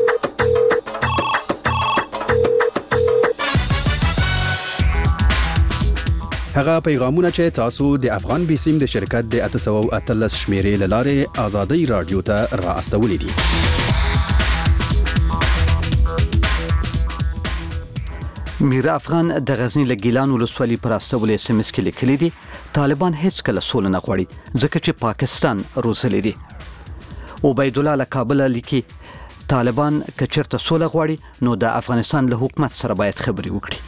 هغه پیغامونه چې تاسو د افغان بیسیم د شرکت د 813 شمیرې لاره آزادۍ رادیو ته را استولې دي. میر افغان د غزنی له ګیلان ولسوالۍ پر استولې SMS کې لیکلي دي طالبان هیڅ کله سوله نه غواړي ځکه چې پاکستان روزلي دي. عبید الله له کابل لیکي طالبان که چېرته سوله غواړي نو د افغانستان له حکومت سره باید خبرې وکړي.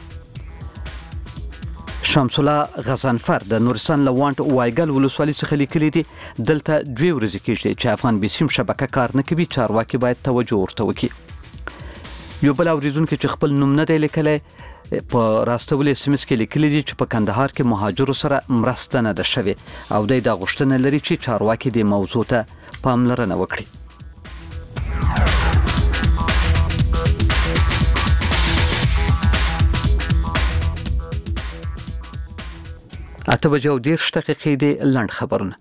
شمس الله غزنفر د نورستان له وانټ وایګل ولسوالۍ څخه لیکلي دي دلته 2 ورځې کېږي چې افغان بیسیم شبکه کار نه کوي چارواکي باید توجه ورته وکړي. یو بل اوریدونکو چې خپل نوم نه دی لیکلی په راستولې SMS کې لیکلي دي چې په کندهار کې مهاجرو سره مرسته نه ده شوې او دوی دا غوښتنه لري چې چارواکي دې موضوع ته پاملرنه وکړي. اته بجو 10 دقیقې دی لنډ خبرونه.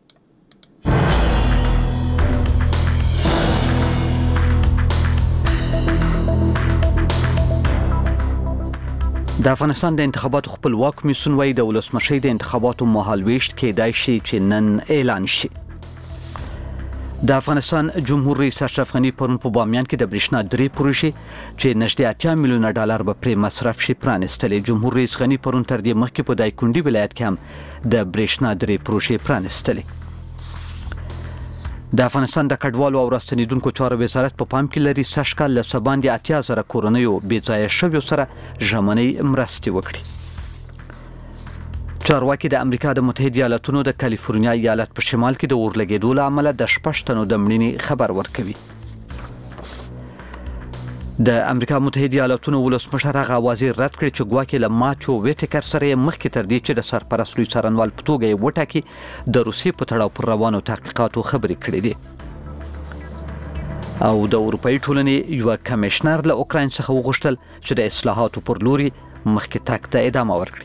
د افغانستان د انتخاباتو خپلواک کمیسیون وايي د ولسمشۍ د انتخاباتو مهالويشت کېدای شي چې نن اعلان شي. د افغانستان جمهور رئیس اشرف غنی پرون په بامیان کې د برېښنا 3 پروژې چې نږدې 80 میلیونه ډالر به پرې مصرف شي پرانستلې. جمهور رئیس غنی پرون تر دې مخکې په دایکنډي ولایت کې هم د برېښنا 3 پروژې پرانستلې. د افغانستان د کډوالو او راستنیدونکو چارو وزارت په پام کې لري سږکال له سباندې 80,000 کورنیو بې ځایه شویو سره ژمنۍ مرستې وکړي. چارواکي د امریکا د متحده ایالاتونو د کالیفورنیا ایالت په شمال کې د اور لګېدو له امله د 6 تنو د مړینې خبر ورکوي. د امریکا متحده ایالاتونو ولسمشر هغه اوازې رد کړې چې ګواکې له ماچو ویټکر سره مخکې تر دې چې د سرپرست لوی څارنوال په توګه یې وټاکي د روسیې په تړاو پر روانو تحقیقاتو خبرې کړې دي. او د اروپایي ټولنې یو کمشنر له اوکراین څخه وغوښتل چې د اصلاحاتو پر لوري مخکې تګ ته ادامه ورکړي.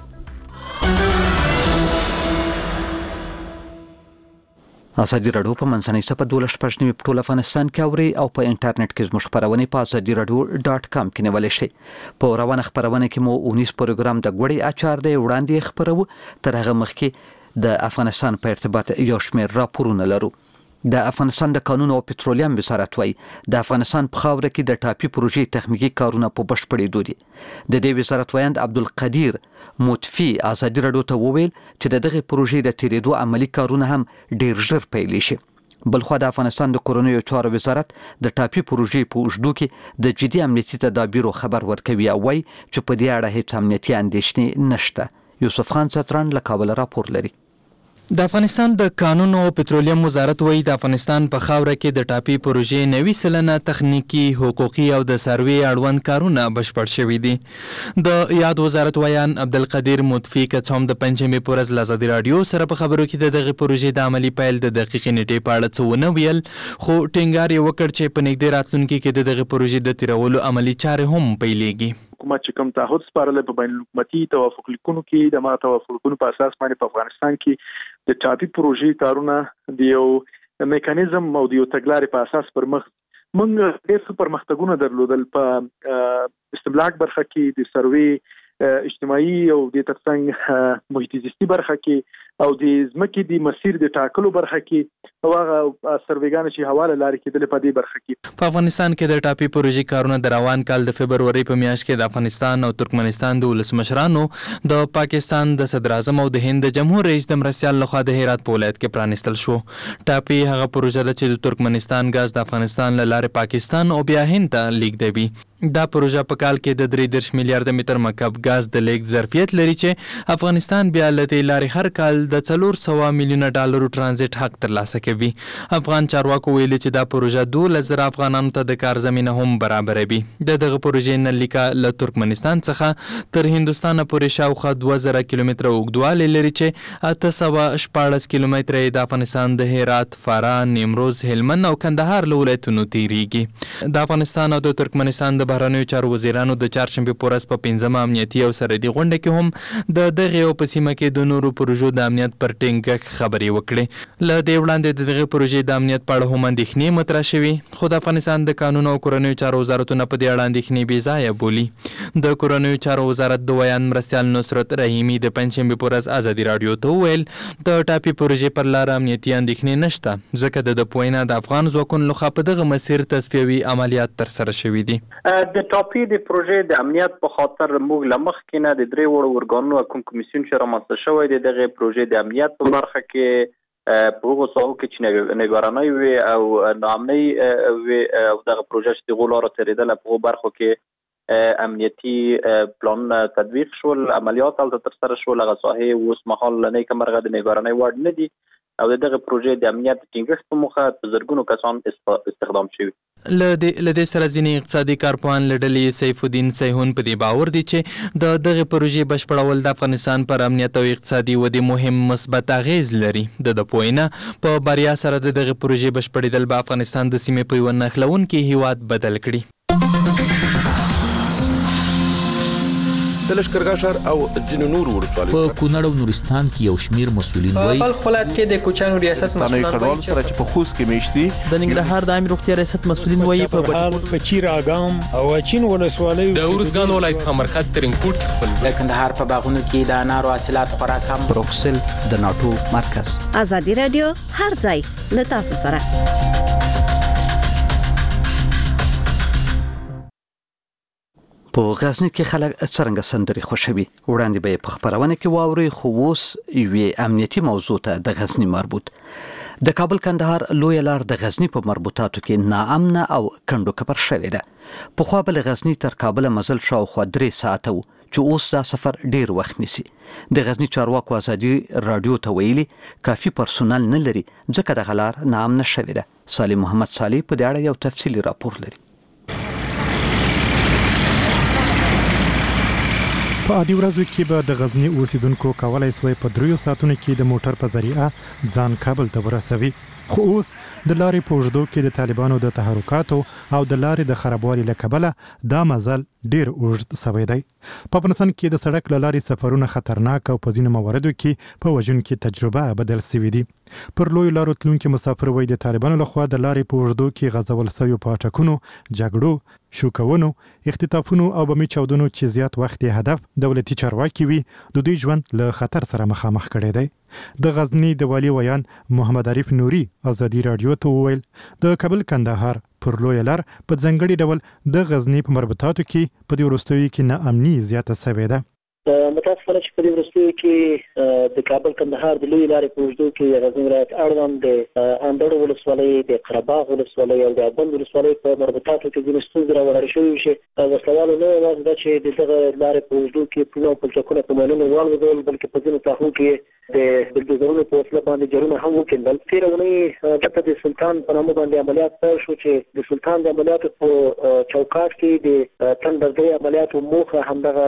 ازادي راډیو په منځنۍ صفحه 12 په ټول افغانستان کې اوري او په انټرنیټ کې زموږ خبرونه په azadiradio.com کې نیولای شئ. په روانه خبرونه کې مو 19 پروګرام د غوړی اچار دی وړاندې خبرو تر هغه مخکې د افغانستان په ارتباط یو شمېر راپورونه لرو. د افغانستان د قانون او پټرولیم وزارت وايي د افغانستان په خاوره کې د ټاپي پروژې تخنیکی کارونه په بشپړېدو دي. د دې وزارت وایند عبدالقدیر مطفی ازادي راډیو ته وویل چې دغه پروژې د تیریدو عملی کارونه هم ډیر ژر پیل شي. بلخو د افغانستان د کورونیو چارو وزارت د ټاپي پروژې په اوږدو کې د جدي امنیتي تدابیرو خبر ورکوي او وايي چې په دې اړه هیڅ امنیتي اندېښنې نشته. یوسف خان ستران له کابل راپور لري. د افغانستان د قانون او پټرولیم وزارت وایي د افغانستان په خاوره کې د ټاپي پروژې 90% تخنیکی حقوقي او د سروې اړوند کارونه بشپړ شوي دي. د یاد وزارت وایان عبدالقدیر مطفی کڅوم د پنځمې پورز لازادي رادیو سره په خبرو کې دغه پروژې د عملی پیل د دقیقې نیټې په اړه څه ونه ویل خو ټینګار یې وکړ چې په نږدې راتلونکي کې دغه پروژې د تیرولو عملی چارې هم پیلېږي. حکومت چې کوم تعهد سپارل په بین الحکومتي توافق لیکونو کې د ما توافقونو په اساس باندې په افغانستان کې د ټاپي پروژې کارونه د یو میکانیزم او د یو تګلارې په اساس پر مخ موږ ډېر پرمختګونه درلودل په استبلاغ برخه کې د سروې اجتماعي او د ترڅنګ محیط زیستي برخه کې او د ځمکې د مسیر د ټاکلو برخه کې او هغه سروېګان چې حواله لري کېدل په دې برخه کې. په افغانستان کې د ټاپي پروژې کارونه د روان کال د فبرवरी په میاشت کې د افغانستان او ترکمنستان د ولسمشرانو د پاکستان د صدر اعظم او د هند د جمهور رئیس د مرستيال لخوا د هرات په ولایت کې پرانستل شو. ټاپي هغه پروژه ده چې د ترکمنستان غاز د افغانستان له لارې پاکستان او بیا هند ته لیږدوي. دا پروژه په کال کې د 3 میلیارډ متر مکعب غاز د لیږد ظرفیت لري چې افغانستان بیا له دې لارې هر کال د 400 میلیونه ډالرو ترانزیت حق ترلاسه کوي. افغان چارواکو ویلي چې دا پروژه 2,000 افغانانو ته د کار زمينه هم برابروي. دغه پروژې نلیکا له ترکمنستان څخه تر هندستان پورې شاوخوا 2000 کیلومتره اوږدوالی لري چې 814 کیلومتره د افغانستان د هرات، فراه، نیمروز، هلمند او کندهار له ولایتونو تیریږي. د افغانستان او د ترکمنستان د بهرنیو چارو وزیرانو د چهارشنبه په ورځ په 5مه امنیتي او سرحدي غونډه کې هم د دغه او په سیمه کې د نورو پروژو د امنیت پر ټینګښت خبرې وکړې. له دې وړاندې دغه پروژې د امنیت په اړه هم اندېښنې مطرح شوې خو د افغانستان د قانون او کورنیو چارو وزارتونه په دې اړه اندېښنې بې ځایه بولي. د کورنیو چارو وزارت د ویان مرستیال نصرت رحیمی د پنځمې په ورځ ازادي رادیو ته وویل د ټاپي پروژې پر لار امنیتي اندېښنې نشته ځکه د پوینه د افغان ځواکونو لخوا په دغه مسیر تصفیوي عملیات ترسره شوي دي. د ټاپي د پروژې د امنیت په خاطر موږ لمخ کې نه د درې وړو ورګانونو کوم کمیسیون چې رامنځته شوی دی دغه پروژې د امنیت په برخه کې په هغو ساحو کې چې نګرانۍ وي او ناامنۍ وي او دغه پروژه چې د هغو لارو تېرېدله په هغو برخو کې امنیتي پلانونه تطبیق شول، عملیات هلته ترسره شول. هغه ساحې اوس مهال نیکه مرغه د نګرانۍ وړ نه دي او دغه پروژې د امنیت ټینګښت په موخه په زرګونو کسان استخدام شوي. له دې سره ځینې اقتصادي کارپوهان له ډلې سیف الدین سیحون په دې باور دي چې دغه پروژې بشپړول د افغانستان پر امنیت او اقتصادي ودې مهم مثبت اغیز لري. د پوینه په بریا سره دغه پروژې بشپړېدل به افغانستان د سیمې په یو نښلونکي هیواد بدل کړي. د لشکرګاه ښار او ځینو نورو ولسوالیو په کونړ او نورستان کې یو شمیر مسؤلین وایي په خپل ولایت کې د کوچانو ریاست مسؤلین وایي سره چې په خوست کې میشتي د ننګرهار د عامه روغتیا ریاست مسؤلین وایي په چیر اګام او چین ولسوالیو د ورزګان ولایت په مرکز ترنګوټ کې خپل د کندهار په باغونو کې د انارو حاصلات خورا کم. بروکسل د ناتو مرکز. ازادي رادیو هر ځای له تاسو سره. په غزنی کې خلک څرنګه سندري خوشوي وړاندې به په خبرونه کې واوري خو اوس یوې امنیتي موضوع ته د غزنی مربوط. د کابل کندهار لوی لار د غزنی په مربوطاتو کې ناامنه او کندو کپر شوې ده. په خو بل غزنی تر کابل مزل شاوخوا 3 ساعته چې اوس دا سفر ډیر وخت نیسي. د غزنی چارواکو ازادي رادیو ته ویلي کافي پرسونل نه لري ځکه د غلار ناامنه شوې ده. سالم محمد صالح په دې اړه یو تفصیلی راپور لري. په عادي ورځو کې به د غزنی اوسیدونکو کولای شوی په 3 ساعتونو کې د موټر په ذریعہ ځان کابل ته ورسوي. خو اوس د لارې په اوږدو کې د طالبانو د تحرکاتو او د لارې د خرابوالي له کبله دا مزل ډیر اوږد شوی دی. په افغانستان کې د سړک له لارې سفرونه خطرناک او په ځینو مواردو کې په وژونکې تجربه بدل شوي دي. پر لوی لارو تلونکي مسافر وایي د طالبانو لخوا د لارې په اوږدو کې غځول شویو پاټکونو، جګړو، شوکونو، اختطافونو او بمي چاودنو چې زیات وخت یې هدف دولتي چارواکي وي د دوی ژوند له خطر سره مخامخ کړی دی. د غزنی د والي ویان محمد عارف نوري ازادي رادیو ته وویل د کابل کندهار پر لوی لار په ځنګړي ډول د غزنی په مربوطاتو کې په دې وروستیو کې ناامني زیاته شوې ده. متاسفانه چې په دې وروستیو کې د کابل کندهار د لوی لارې په اوږدو کې د غزنی ولایت اړوند د اندړ ولسوالۍ، د قرهباغ ولسوالۍ او د ابند ولسوالۍ په مربوطاتو کې ځینې ستونزې راولاړې شوې چې وسلوالو نه یوازې دا چې د دغه لارې په اوږدو کې پلونه او پلچکونه په ماینونو والوځول بلکې په ځینو ساحو کې د بلډوزرونو په وسیله باندې جرونه هم وکیندل. تېره اونۍ دلته د سلطان په نامه باندې عملیات پیل شو چې د سلطان د عملیاتو په چوکاټ کې د تندرګۍ عملیاتو موخه همدغه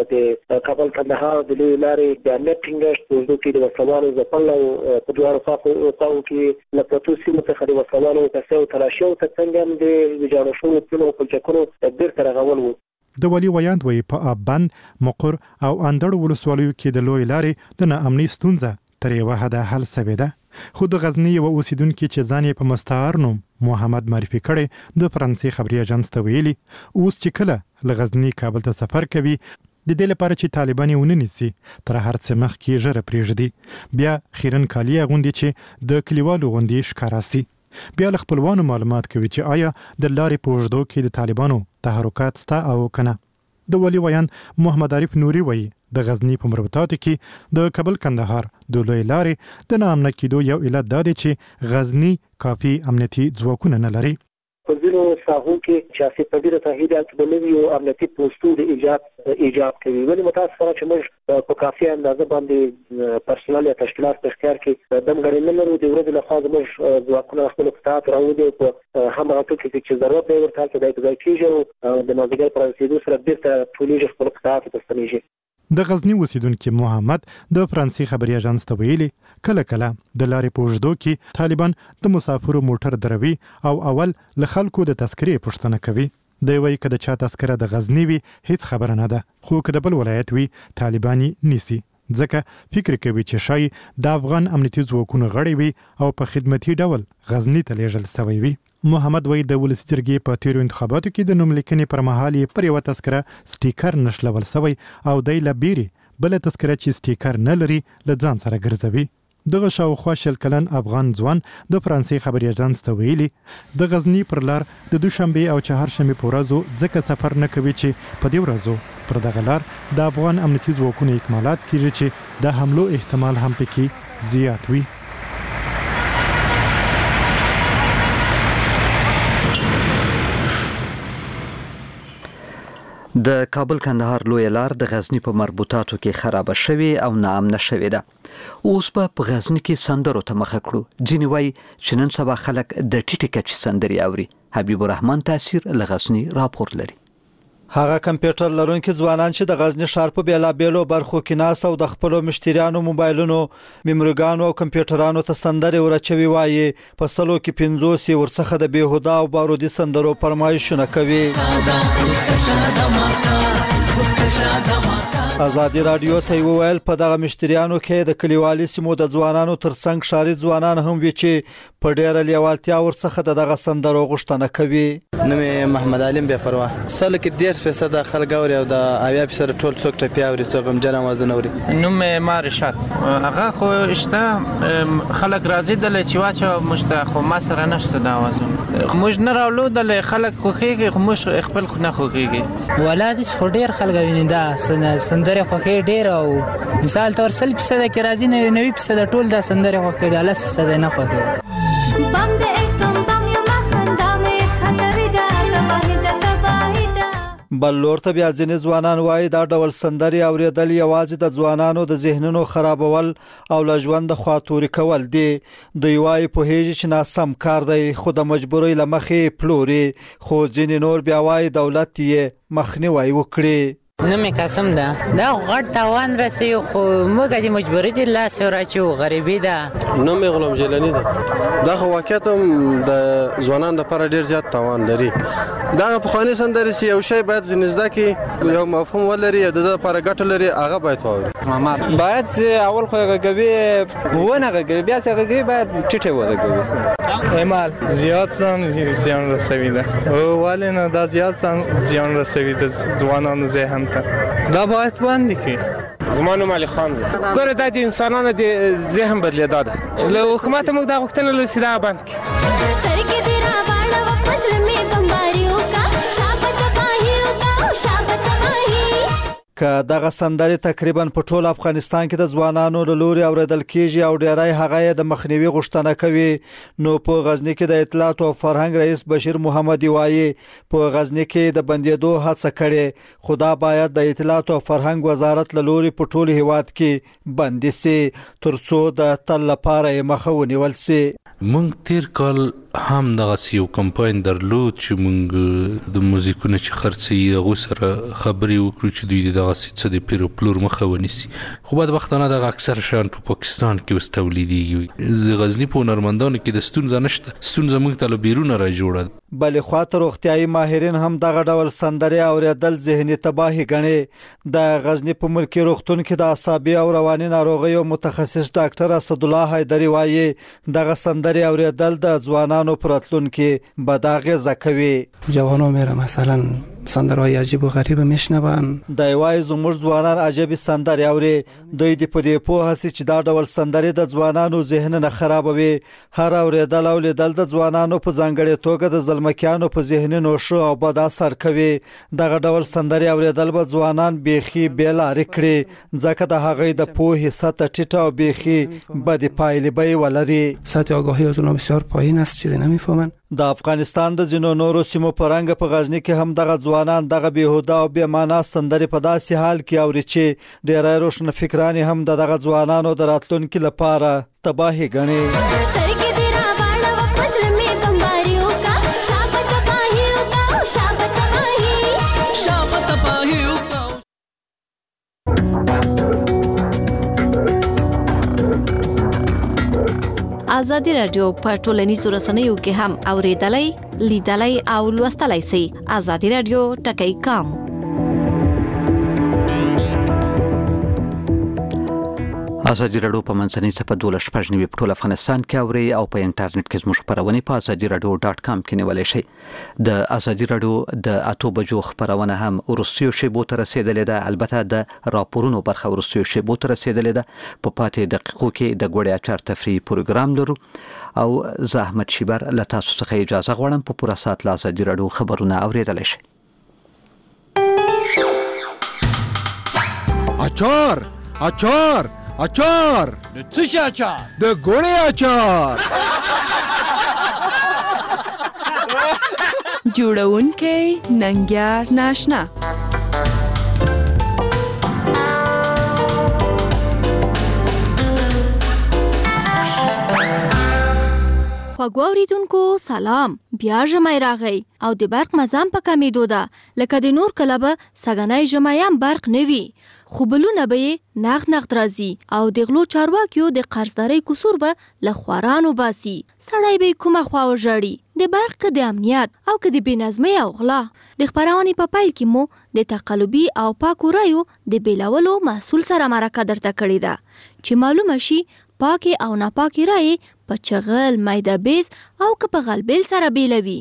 د کابل کندهار د لوی لارې د امنیت ټینګښت په اوږدو کې د وسلوالو ځپل او په دواړو خواو کې له پرتو سیمو څخه د وسلوالو پیسې او تلاشي او ترڅنګ هم د ویجاړو شویو پلونو او پلچکونو بیرته رغول و. د والي ویاند وایي په ابند، مقر او اندړ ولسوالیو کې د لوی لارې د ناامنۍ ستونزه تر یوه حده حل شوې ده. خو د غزنی یو اوسیدونکي چې ځان یې په مستعار نوم محمد معرفي کړی د فرانسې خبري اژانس ته ویلي اوس چې کله له غزنی کابل ته سفر کوي د دې لپاره چې طالبان یې ونه نیسي تر هر څه مخکې ژر پرېږدي، بیا خیرن کالي اغوندي چې د کلیوالو غوندې ښکارا سي. بیا له خپلوانو معلومات کوي چې آیا د لارې په اوږدو کې د طالبانو تحرکات سته او کنه. د والي ویان محمد عارف نوري وایي د غزنی په مربوطاتو کې د کابل کندهار د لوی لارې د ناامنه کېدو یو علت دا دی چې غزنی کافي امنیتي ځواکونه نه لري. په ځینو ساحو کې چې په ډیره تهدیدات د نویو امنیتي پوسټو د ایجاد کوي. ولې متاسفانه چې موږ په کافي اندازه باندې پرسونل یا تشکیلات په اختیار کې دمګړې نه لرو. د ورځې لخوا زموږ ځواکونه خپل قطعات راوړي په همغه ټکي کې چې ضرورت دی ورته هلته ځای کېږي او د مازدیګر په رسېدو سره بیرته ټولېږي خپل قطعات ته ستنېږي. د غزنی اوسیدونکي محمد د فرانسې خبري اژانس ته ویلي کله کله د لارې په اوږدو کې طالبان د مسافرو موټر دروي او اول له خلکو د تذکرې پوښتنه کوي. دی وایي که د چا تذکره د غزنی وي هیڅ خبره نه ده، خو که د بل ولایت وي طالبان یې نیسي ځکه فکر کوي چې شاید د افغان امنیتي ځواکونو غړی وي او په خدمتي ډول غزنی ته لیږل شوی وي. محمد وای د ولسی جرګې په تیرو انتخاباتو کې د نوملیکنې پر مهال یې پر یو تذکره سټیکر نشلول سوی او د لبيري بل تذکره چې سټیکر نه لري ل ځان سره ګرځوي. دغه شاوخوا شل کلن افغان ځوان د فرانسې خبري اژانس ته ویلي د غزنی پر لار د دوشنبه او چهارشنبه په ورځو ځکه سفر نه کوي چې په دې ورځو پر دغه لار د افغان امنیتي ځواکونو اکمالات کیږي چې د حملو احتمال هم پکې زیات وي. د کابل کندهار لوی لار د غزنی په مربوطاتو کې خراب شوی او ناامنه شوی ده. اوس په غزنی کې سندرو ته مخه کړو. ځینې وایي چې نن سبا خلک د ټیټې کچې سندري اوري. حبیب الرحمن تاثیر له غزنی راپور لري. هغه کمپیوټر لرونکي ځوانان چې د غزنی ښار په بیلابېلو برخو کې ناس او د خپل مشتریانو موبایلونو میموریګانو او کمپیوټرانو ته سندري ورچوي وایي په سلو کې 50 ورڅخه د بیهوده او بارودي سندرو فرمایشونه کوي. آزادی رادیو ته ویل په دغه مشتریانو کې د کلیوالي سیمو د ځوانانو ترڅنګ ښاري ځوانان هم وی چې په ډېر لیوالتیا ورڅخه دغه سندرو غوښتنه کوي. نوم محمد علیم بیا پروا سل کې 10% خلک اوري او د 80% ټول څوک ټپي اوري څوک هم جنم وزن اوري. نوم مارشات هغه خو شته خلک راځي د لچواچو مشته خو ما سره نشته دا وازم موږ نه راولو د خلک خوخيږي خو موږ خپل خو نه خوخيږي ولادي خو ډېر خلک ویني دا سندره خوخي ډېر او مثال تور 100% کې راځي 90% ټول دا سندره خوخي د 10% نه خوخي. بم دې एकदम بم یو مخنده مې خطر ده بل لور ته بیا ځینې ځوانان وایي دا ډول سندري اوریدل یوازې د ځوانانو د ذهنونو خرابول او له ژوند خواتوري کول دي. دوی وایي په هیڅ چې ناسم کار دی خو د مجبورۍ لمخې پلوري خو ځینې نور بیا وایي دولت یې مخنیوي وکړي. نوم قسم ده دا غټ تاوان رسي خو موږ د مجبورۍ د لاس راچو غریبي ده. نوم غلام جیلانی ده دا خو واقعیت د ځوانان لپاره ډیر زیات تاوان لري. دا په خواني سندري سي یو شی باید زنده کې یو مفهوم ولري د لپاره ګټه لري هغه باید ووري. باید اول خو غږوي ونه غږوي بیا څنګه غږوي باید ټیټه وغږوي. اعمال زیات زیان رسوي ده او ولنه دا زیات زیان رسوي د ځوانانو ذهن دا باید باندې کې. زمانو مالی خان ګوره د انسانانو د ذهن بدلیدا ده له حکومت موږ دا وختونه لسیدا باندې کې سترګې دې را باندې واپس لمې بمباریو کا شابت پاهیو کا شابت پاهی. که دغه سندري تقریبا په ټول افغانستان کې د ځوانانو له لوري اوریدل کیږي او ډیرای هغه د مخنیوي غوښتنه کوي نو په غزنی کې د اطلاعات او فرهنګ رئیس بشیر محمدي وایي په غزنی کې د بندیدو هڅه کړي خدا باید د اطلاعات او فرهنګ وزارت له لوري په ټول هیواد کې بندي سي ترڅو د تل لپاره مخه ونیول سي. مونږ تیر کال هم دغه یو کمپاین درلود چې مونږ د موزیکونو چې خرڅي هغه سره خبري وکړو چې دوی دغه څه د پیرو پلور مخه ونیسي. خو بعد وختونه دغه اکثر شان په پاکستان کې اوس تولیدي غزنی په نرمندانو کې د ستونزه نشته ستونزه مونږ ته بیرونه را جوړه. بل خاطر روغتيایي ماهرین هم دغه ډول سندري اوریدل ذهني تباہي غني. د غزنی په ملکی روغتون کې د اعصابي او رواني ناروغیو متخصص ډاکټر اسد الله حیدری وایي دغه سندري اوریدل د ځوانانو پراتلونکو بداغه زکوي. جوانو میرا مثلا سندرهای عجیب و غریب میشنون. د وای زموږ ځوانان عجیب سندري اوري دوی د پدې په هڅه چې دا ډول سندري د ځوانانو ذهن نه خرابوي. هر اوریدل او لیدل د ځوانانو په ځانګړي توګه د ظلمکیانو په ذهنونو شو او بد اثر کوي. دغه ډول سندري اوریدل به ځوانان بيخي بیلار کړي ځکه د هغې د پوهې سطح ټیټه او بيخي بد پایلې به ولري. سطح آگاهی از اونها بسیار پایین است چیزی نمیفهمن. د افغانستان د جنو نورو سیمو پرنګ په غزنی کې هم دغه ځوانان دغه بیهوده او بې معنا سندري په داسې حال کې اوري چې ډېر روشن فکرانی هم دغه ځوانانو د راتلونکو لپاره تباہي غني. آزادی رادیو په ټولنیزو رسنیو کې هم اوریدلای لیدلای او لوستلای شئ. آزادی رادیو ټکی کام. ازادي رادیو په منځنۍ صفحه 12 په ټول افغانستان کې اوري او په انټرنیټ کې زموږ خبرونه په azadiaradio.com کې نیولای شئ. د ازادي رادیو د 8 بجو خبرونه هم ورستیو شیبو ته رسیدلې ده. البته د راپورونو برخه ورستیو شیبو ته رسیدلې ده. په پاتې دقیقو کې د ګوړې اچار تفریحي پروګرام لرو او زحمت شیبر له تاسو څخه اجازه غواړم په پوره ساعت له ازادي رادیو خبرونه اوریدلای شئ. اچار د څه شي اچار؟ د ګوړې اچار. جوړونکی ننګیار ناشنا. خواږه اوریدونکو سلام. بیا ژمی راغی او د برق مزام په کمیدو ده. لکه د نور کله به سږنی ژمی هم برق نه وي، خو بلونه به یې نغد راځي او د غلو چارواکیو د قرضدارۍ کسور به له خوارانو باسي. سړی به کومه خوا وژاړي، د برق که د امنیت او که د بېنظمۍ او غلا. د خپرونې په پیل کې مو د تقلبي او پاکو رایو د بیلولو محصول سره مرکه درته کړې ده چې معلومه شي پاکي او ناپاکي رای په چغل، میده بیز او که په غلبیل سره بیلوي.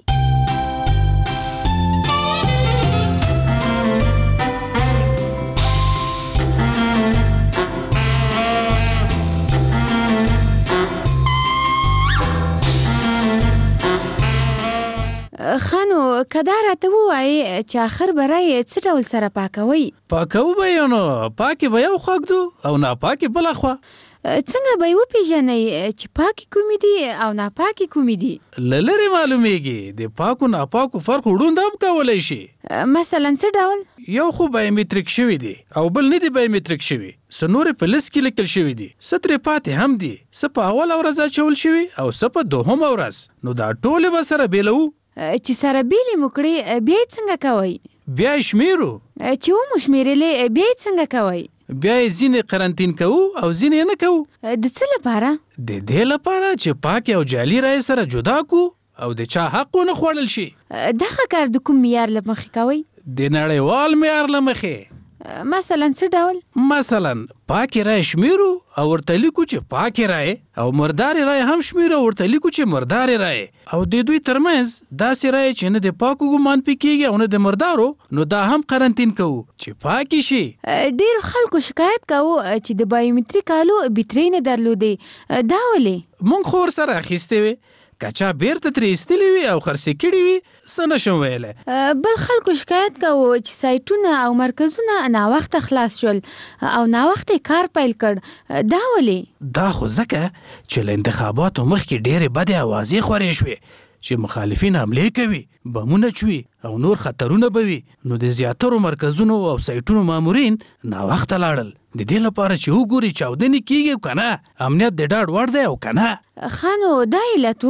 خانو کدا راته وایي چې آخر به رای څه ډول سره پاکوي؟ پاکو به یو نو پاکي به یو خوا ږدو او ناپاکي بله خوا. څنګه به یې وپېژنئ چې پاکي کومې دي او ناپاکي کومې دي؟ له لرې معلومیږي. د پاکو ناپاکو فرق وړوند هم کولی شي. مثلا څه ډول؟ یو خو بایومتریک شوي دي او بل نه دي بایومتریک شوي. څه نورې په لیست کې لیکل شوي دي، څه ترې پاتې هم دي، څه په اوله ورځ اچول شوي او څه په دوهمه ورځ. نو دا ټولې به سره بیلوو. چې سره بیلې مو کړې بیا یې څنګه کوئ؟ بیا یې شمیرو. چې ومو شمیرلې بیا یې څنګه کوئ؟ بیا یې ځینې قرنطین کوو او ځینې یې نه کوو. د څه لپاره؟ د دې لپاره چې پاکې او جعلي رایې سره جدا کو او د چا حق ونه خوړل شي. دغه کار د کوم معیار له مخې کوئ؟ د نړیوال معیار له مخې. مثلا څه ډول؟ مثلا پاکې رایې شمیرو او ورته لیکو چې پاکې رایې او مردارې رایې هم شمیرو او ورته لیکو چې مردارې رایې او د دوی ترمنځ داسې رایې چې نه د پاکو ګمان پې کېږي او نه د مردارو، نو دا هم قرنطین کوو چې پاکې شي. ډېر خلکو شکایت کوو چې د بایومتریک آلو بیټرۍ نه درلودې. دا ولې؟ مونږ خو ورسره اخیستې وې، که چا بیرته ترې ایستلې وي او خرڅې کړي وي څه نشم ویلی. بل خلکو شکایت کوو چې سایټونه او مرکزونه ناوخته خلاص شول او ناوخته کار پیل کړ. دا ولې؟ دا خو ځکه چې له انتخاباتو مخکې ډېرې بدې اوازې خورې شوې چې مخالفین حملې کوي، بمونه چوي او نور خطرونه به وي. نو د زیاترو مرکزونو او سایټونو مامورین ناوخته لاړل د دې لپاره چې وګوري چاودنې کیږي که نه، امنیت د ډاډ وړ دی او که نه. خانو دا علت و؟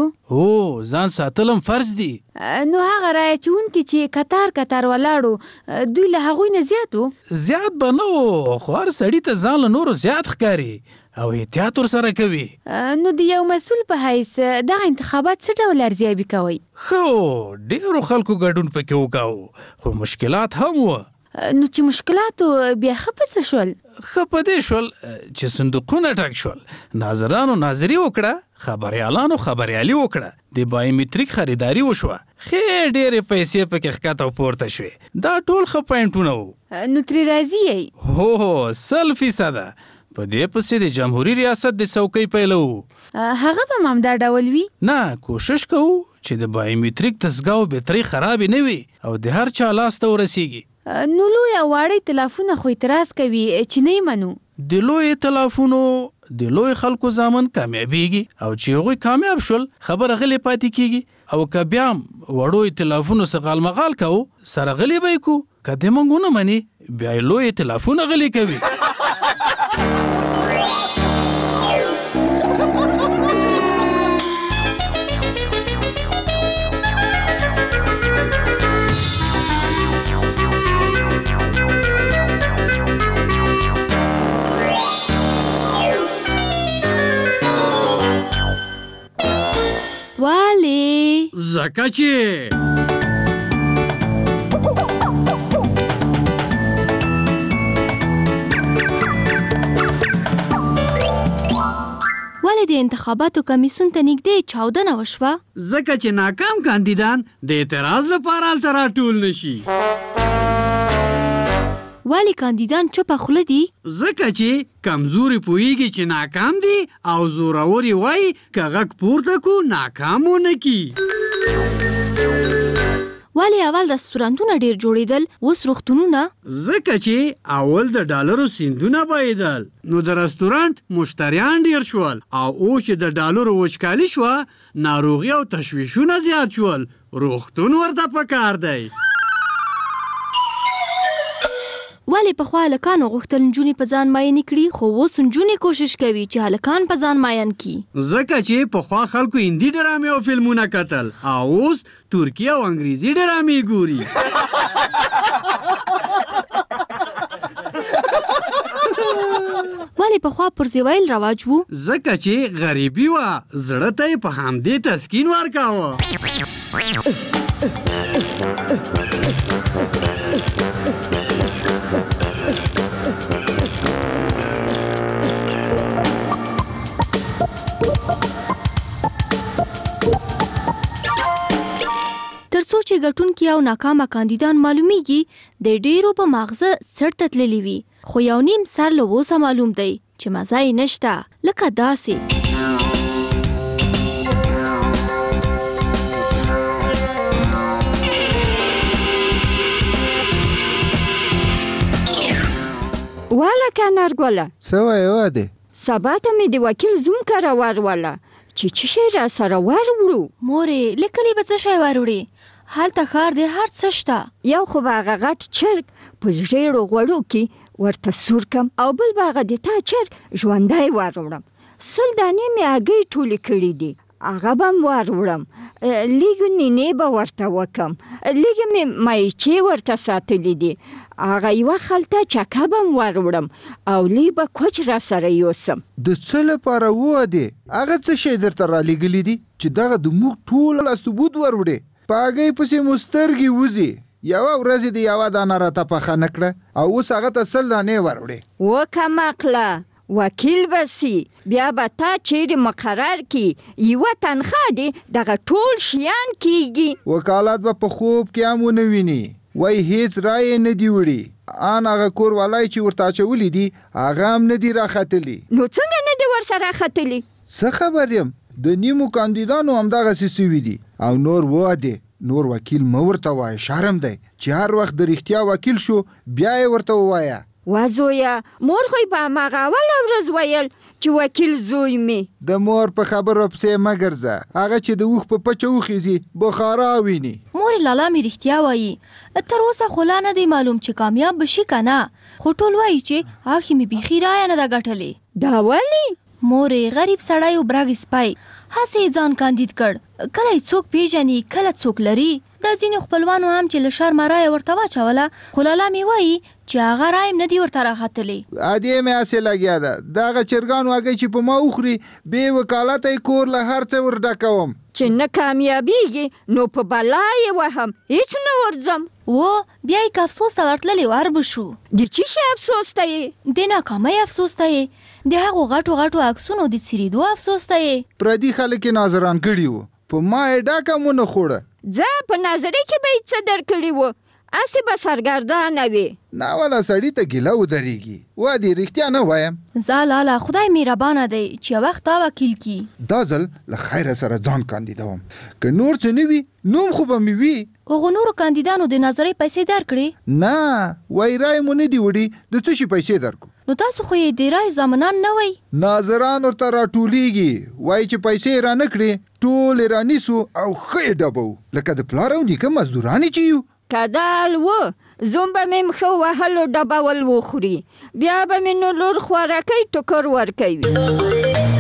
ځان ساتلم فرض دی. نو هغه رایه اچونکي چې کتار ولاړو دوی له هغوی نه زیات و؟ زیات به نه و، خو هر سړي ته ځان له نورو زیات ښکاري او احتیاط ورسره کوي. نو د یو مسؤل په حیث دغه انتخابات څه ډول ارزیابي کوئ؟ ښه، ډېرو خلکو ګډون پکې وکاوه خو مشکلات هم وه. نو چې مشکلاتو بیا ښه په څه شول؟ ښه په دې شول چې صندوقونه ډک شول، ناظرانو ناظري وکړه، خبریالانو خبریالي وکړه، د بایومتریک خریداري وشوه، ښې ډېرې پیسې پکې ښکته او پورته شوې. دا ټول ښه پوینټونه وو. نو ترې راضي یې؟ هو 100%. په دې پسې د جمهوري ریاست د څوکۍ پیلوو. هغه به هم همدا ډول وي؟ نه، کوشش کوو چې د بایومتریک دستګاو بیټرۍ خرابې نه وي او د هر چا لاس ته ورسیږي. نو لوی او واړه ائتلافونه خو اعتراض کوي چې نه منو. د لوی ائتلافونو د لوی خلکو زامن کامیابیږي او چې هغوی کامیاب شول خبره غلې پاتې کیږي او که بیا هم وړو ائتلافونو څخه غالمغال کوو سره غلې به یې کوو، که دې موږ ونه مني بیا یې لوی ائتلافونه غلې کوي. ځکه چې ولې د انتخاباتو کمیسیون ته نږدې چاودنه وشوه؟ ځکه چې ناکام کاندیدان د اعتراض لپاره هلته راټول نشي. ولې کاندیدان چوپه خوله دي؟ ځکه چې کمزوري پوهیږي چې ناکام دي او زوروري وایي که غږ پورته کو ناکام ونه کی. ولې اول رستورانتونه ډیر جوړېدل اوس روغتونونه؟ ځکه چې اول د ډالرو سیندونه بهیدل نو د رستورانت مشتریان ډیر شول او اوس چې د ډالرو وچکالي شوه ناروغي او تشویشونه زیات شول. روغتون ورته پکار دی. ولې پخوا هلکانو غوښتل نجونې په ځان ماین کړي خو اوس نجونې کوشش کوي چې هلکان په ځان ماین کړي؟ ځکه چې پخوا خلکو هندي ډرامې او فلمونه کتل او اوس ترکي او انګریزي ډرامې ګوري. ولې پخوا پرزې ویل رواج وو؟ ځکه چې غریبي وه زړه ته یې په همدې تسکین ورکاوه. ترڅو چې ګټونکي او ناکامه کاندیدان معلومیږي د ډیرو په ماغزه سرته تللی وي خو یو نیم سر له اوسه معلوم دی چې مزه یې نشته لکه داسې. والا کنارګله څه وایې واده؟ سبا ته مې د وکیل زوم کره ورواله چې څه شی را سره وروړو. مورې لیکلي به څه شی وروړې؟ هلته ښار دی هر څه شته. یو خو به هغه غټ چرګ په ژیړو غوړو کې ورته سور کم او بل به هغه د تا چرګ ژوندی وروړم. 100 دانې مې هګۍ ټولې کړي دي هغه به م وروړم. لږ نینې به ورته وکم. لږ مې مایچې ورته ساتلي دي هغه یوه خلطه چکه به م وروړم او لږ به کوچ را سره یوسم. د څه لپاره ووادې؟ هغه څه شی درته رالیږلي دي چې دغه د موږ ټول استبود وروړې؟ په هګۍ پسې مو سترګې وځي. یوه ورځ د یوه دانه راته پخه نه کړه او اوس هغه ته 100 دانې وروړې. وکمقله وکیل بسی بیا به تا چیرې مقرر کی یوه تنخواه دی دغه ټول شیان کیږي. وکالت به په خوب کې هم ونه ویني وای هیڅ رای نه دی وړي. ان هغه کور والای چې ورته اچولی دي هغه هم نه دی راختلی. نو څنګه نه دی ورته راختلی؟ څه خبر یم د نیمو کاندیدانو همدغسې سوي دي او نور واده نور وکیل مه ورته وایه شرم دی چې هر وخت د رښتیا وکیل شو بیا یې ورته ووایه. وزویه مور خو په هماغه اوله ورځ ویل چې وکیل زوی می. د مور په خبرو پسې مه ګرځه هغه چې د اوښ په پچه وخیزي بخارا ویني. مور لالا مې رښتیا وایي تر اوسه خو لا نه دی معلوم چې کامیاب بشي که نه خو ټول وایي چې آخې مې بیخي رایه نه ده ګټلې. دا ولې؟ مورې غریب سړی او برګ سپی هسې ځان کاندید کړ کله یې څوک پیژني کله څوک لري. دا ځینې خپلوانو هم چې له شرمه رایه ورته واچوله خو لالا مې وایي چې هغه رایه هم نه دي ورته راختلی. ادې مې هسې لګیا ده دغه چرګانو هګۍ چې په ما وخوري بې وکالته یې کور له هر څه ور ډکوم. چې نه کامیابیږي نو په بلا یې وهم هیڅ نه ورځم. و بیا یې که افسوس ته ورتللی ور به شو. د څه شي افسوس ته یې؟ د ناکامۍ افسوس ته یې د هغو غټو غټو عکسونو د څیرېدو افسوس ته یې. پردي خلک یې ناظران کړي وو په ما یې ډاکه مو نه خوړه. ځه په ناظرۍ کې به یې څه درکړي وو اسې به سرګردانه وي. ناوله سړي ته ګیله ودرېږي. وادي رښتیا نه وایم. ځه لاله خدای مهربانه دی چې یو وخت تا وکیل کی. دا ځل له خیره سره ځان کاندیدوم که نور څه نه وي نوم خو به مې وي. هغو نورو کاندیدانو د نظرۍ پیسې درکړې؟ نه وای رای مو نه دي وړي د څه شي پیسې درکو. نو تاسو خو یې د رای ضامنان نه وئ؟ ناظران ورته راټولیږي وایي چې پیسې یې رانه کړې ټول یې رانیسو او ښه یې ډبو لکه د پلار او نیکه مزدورانې چې یو. کدال و زوم به مې مخه وهلو ډبول وخوري بیا به مې نو لور خوارکۍ ټکر ورکوي.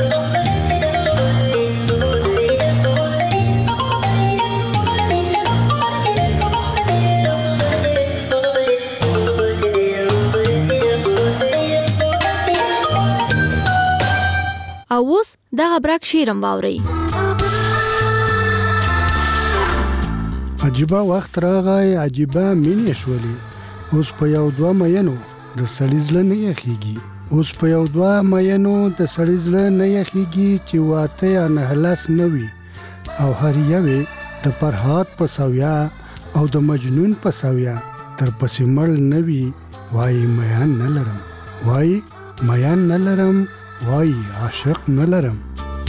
او اوس دغه برک شیرم واورئ. عجیبه وخت راغی عجیبه مینې شولې اوس په یو دوه مینو د سړي زړه نه یخیږي اوس په یو دوه مینو د سړي زړه نه یخیږي چې واته یا نه لاس نه وي او هر یوې د فرهاد په سویا او د مجنون په سویا تر پسې مړ نه وي وایي میان نه لرم وایي میان نه لرم وایي عاشق نه لرم.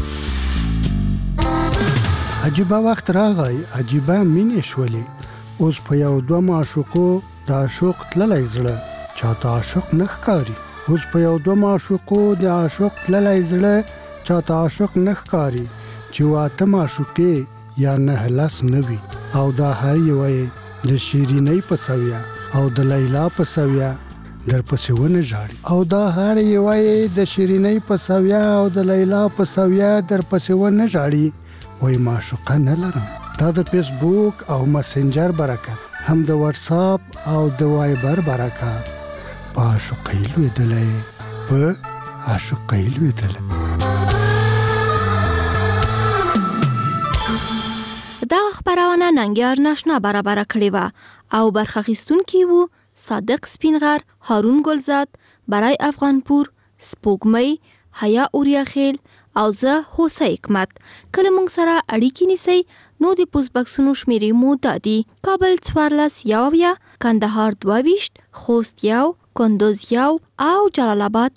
عجیبه وخت راغی عجیبه مینې شولې اوس په یو دوه معشوقو د عاشق تللی زړه چاته عاشق نه ښکاري اوس په یو دوه معشوقو د عاشق تللی زړه چاته عاشق نه ښکاري چې واته معشوقې یا نه لس نه وي او دا هر یوه د شیرینۍ په سویا او د لیلا په سویا در پسې ونه ژاړي او دا هر یوه د شیرینۍ په سویا او د لیلا په سویا در پسې ونه ژاړي وای معشوقه نه لرم. دا د فیسبوک او مسنجر برکت هم د واتس اپ او د وایبر برکت په عاشقۍ لوېدلی په عاشقۍ لوېدلی. دا خبرونه ننګیار ناشنا برابر کړې و او برخه اخیستونکي وو صادق سپینغر، هارون ګلزاد، برای افغانپور، سپوږمۍ، حیا اوریاخیل او زه هوسۍ حکمت. کله مونږ سره اړیکې نیسئ نو د پوسټ بکسونو شمیرې مو دادي: کابل 14 کندهار 22 خوست 1 کندوز 1 او جلال آباد.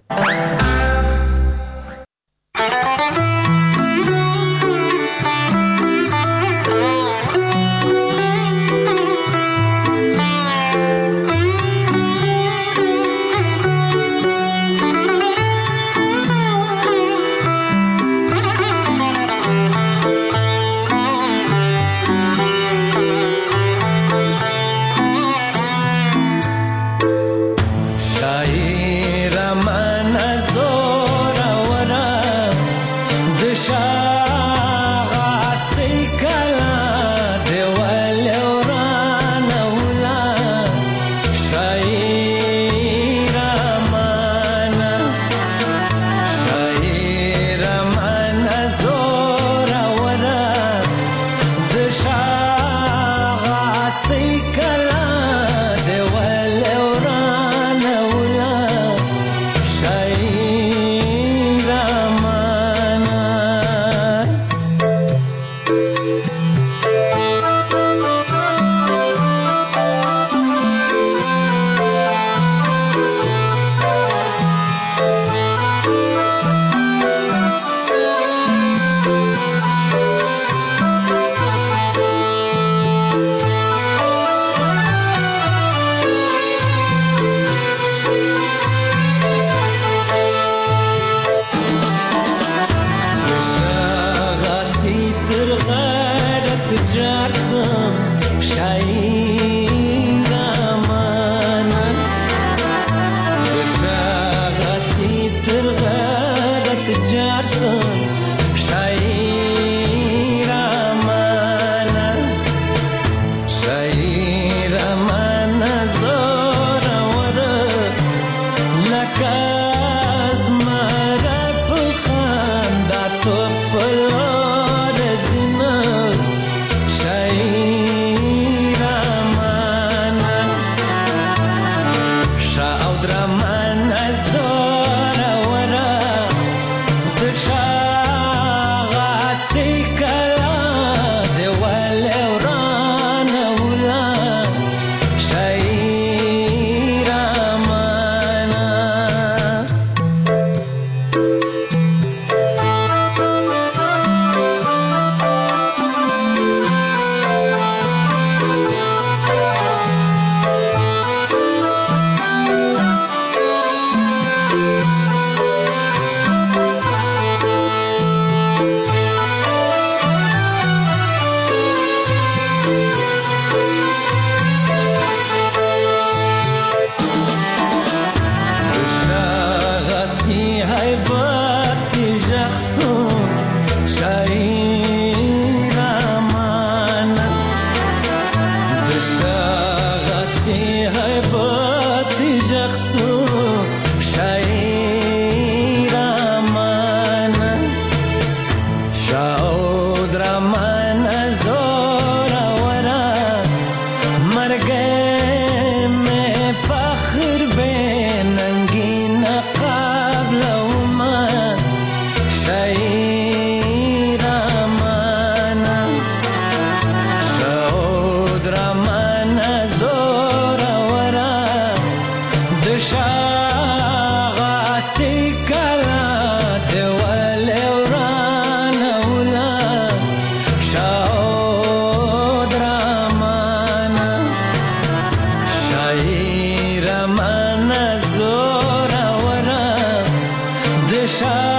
شاعر من زور ورا د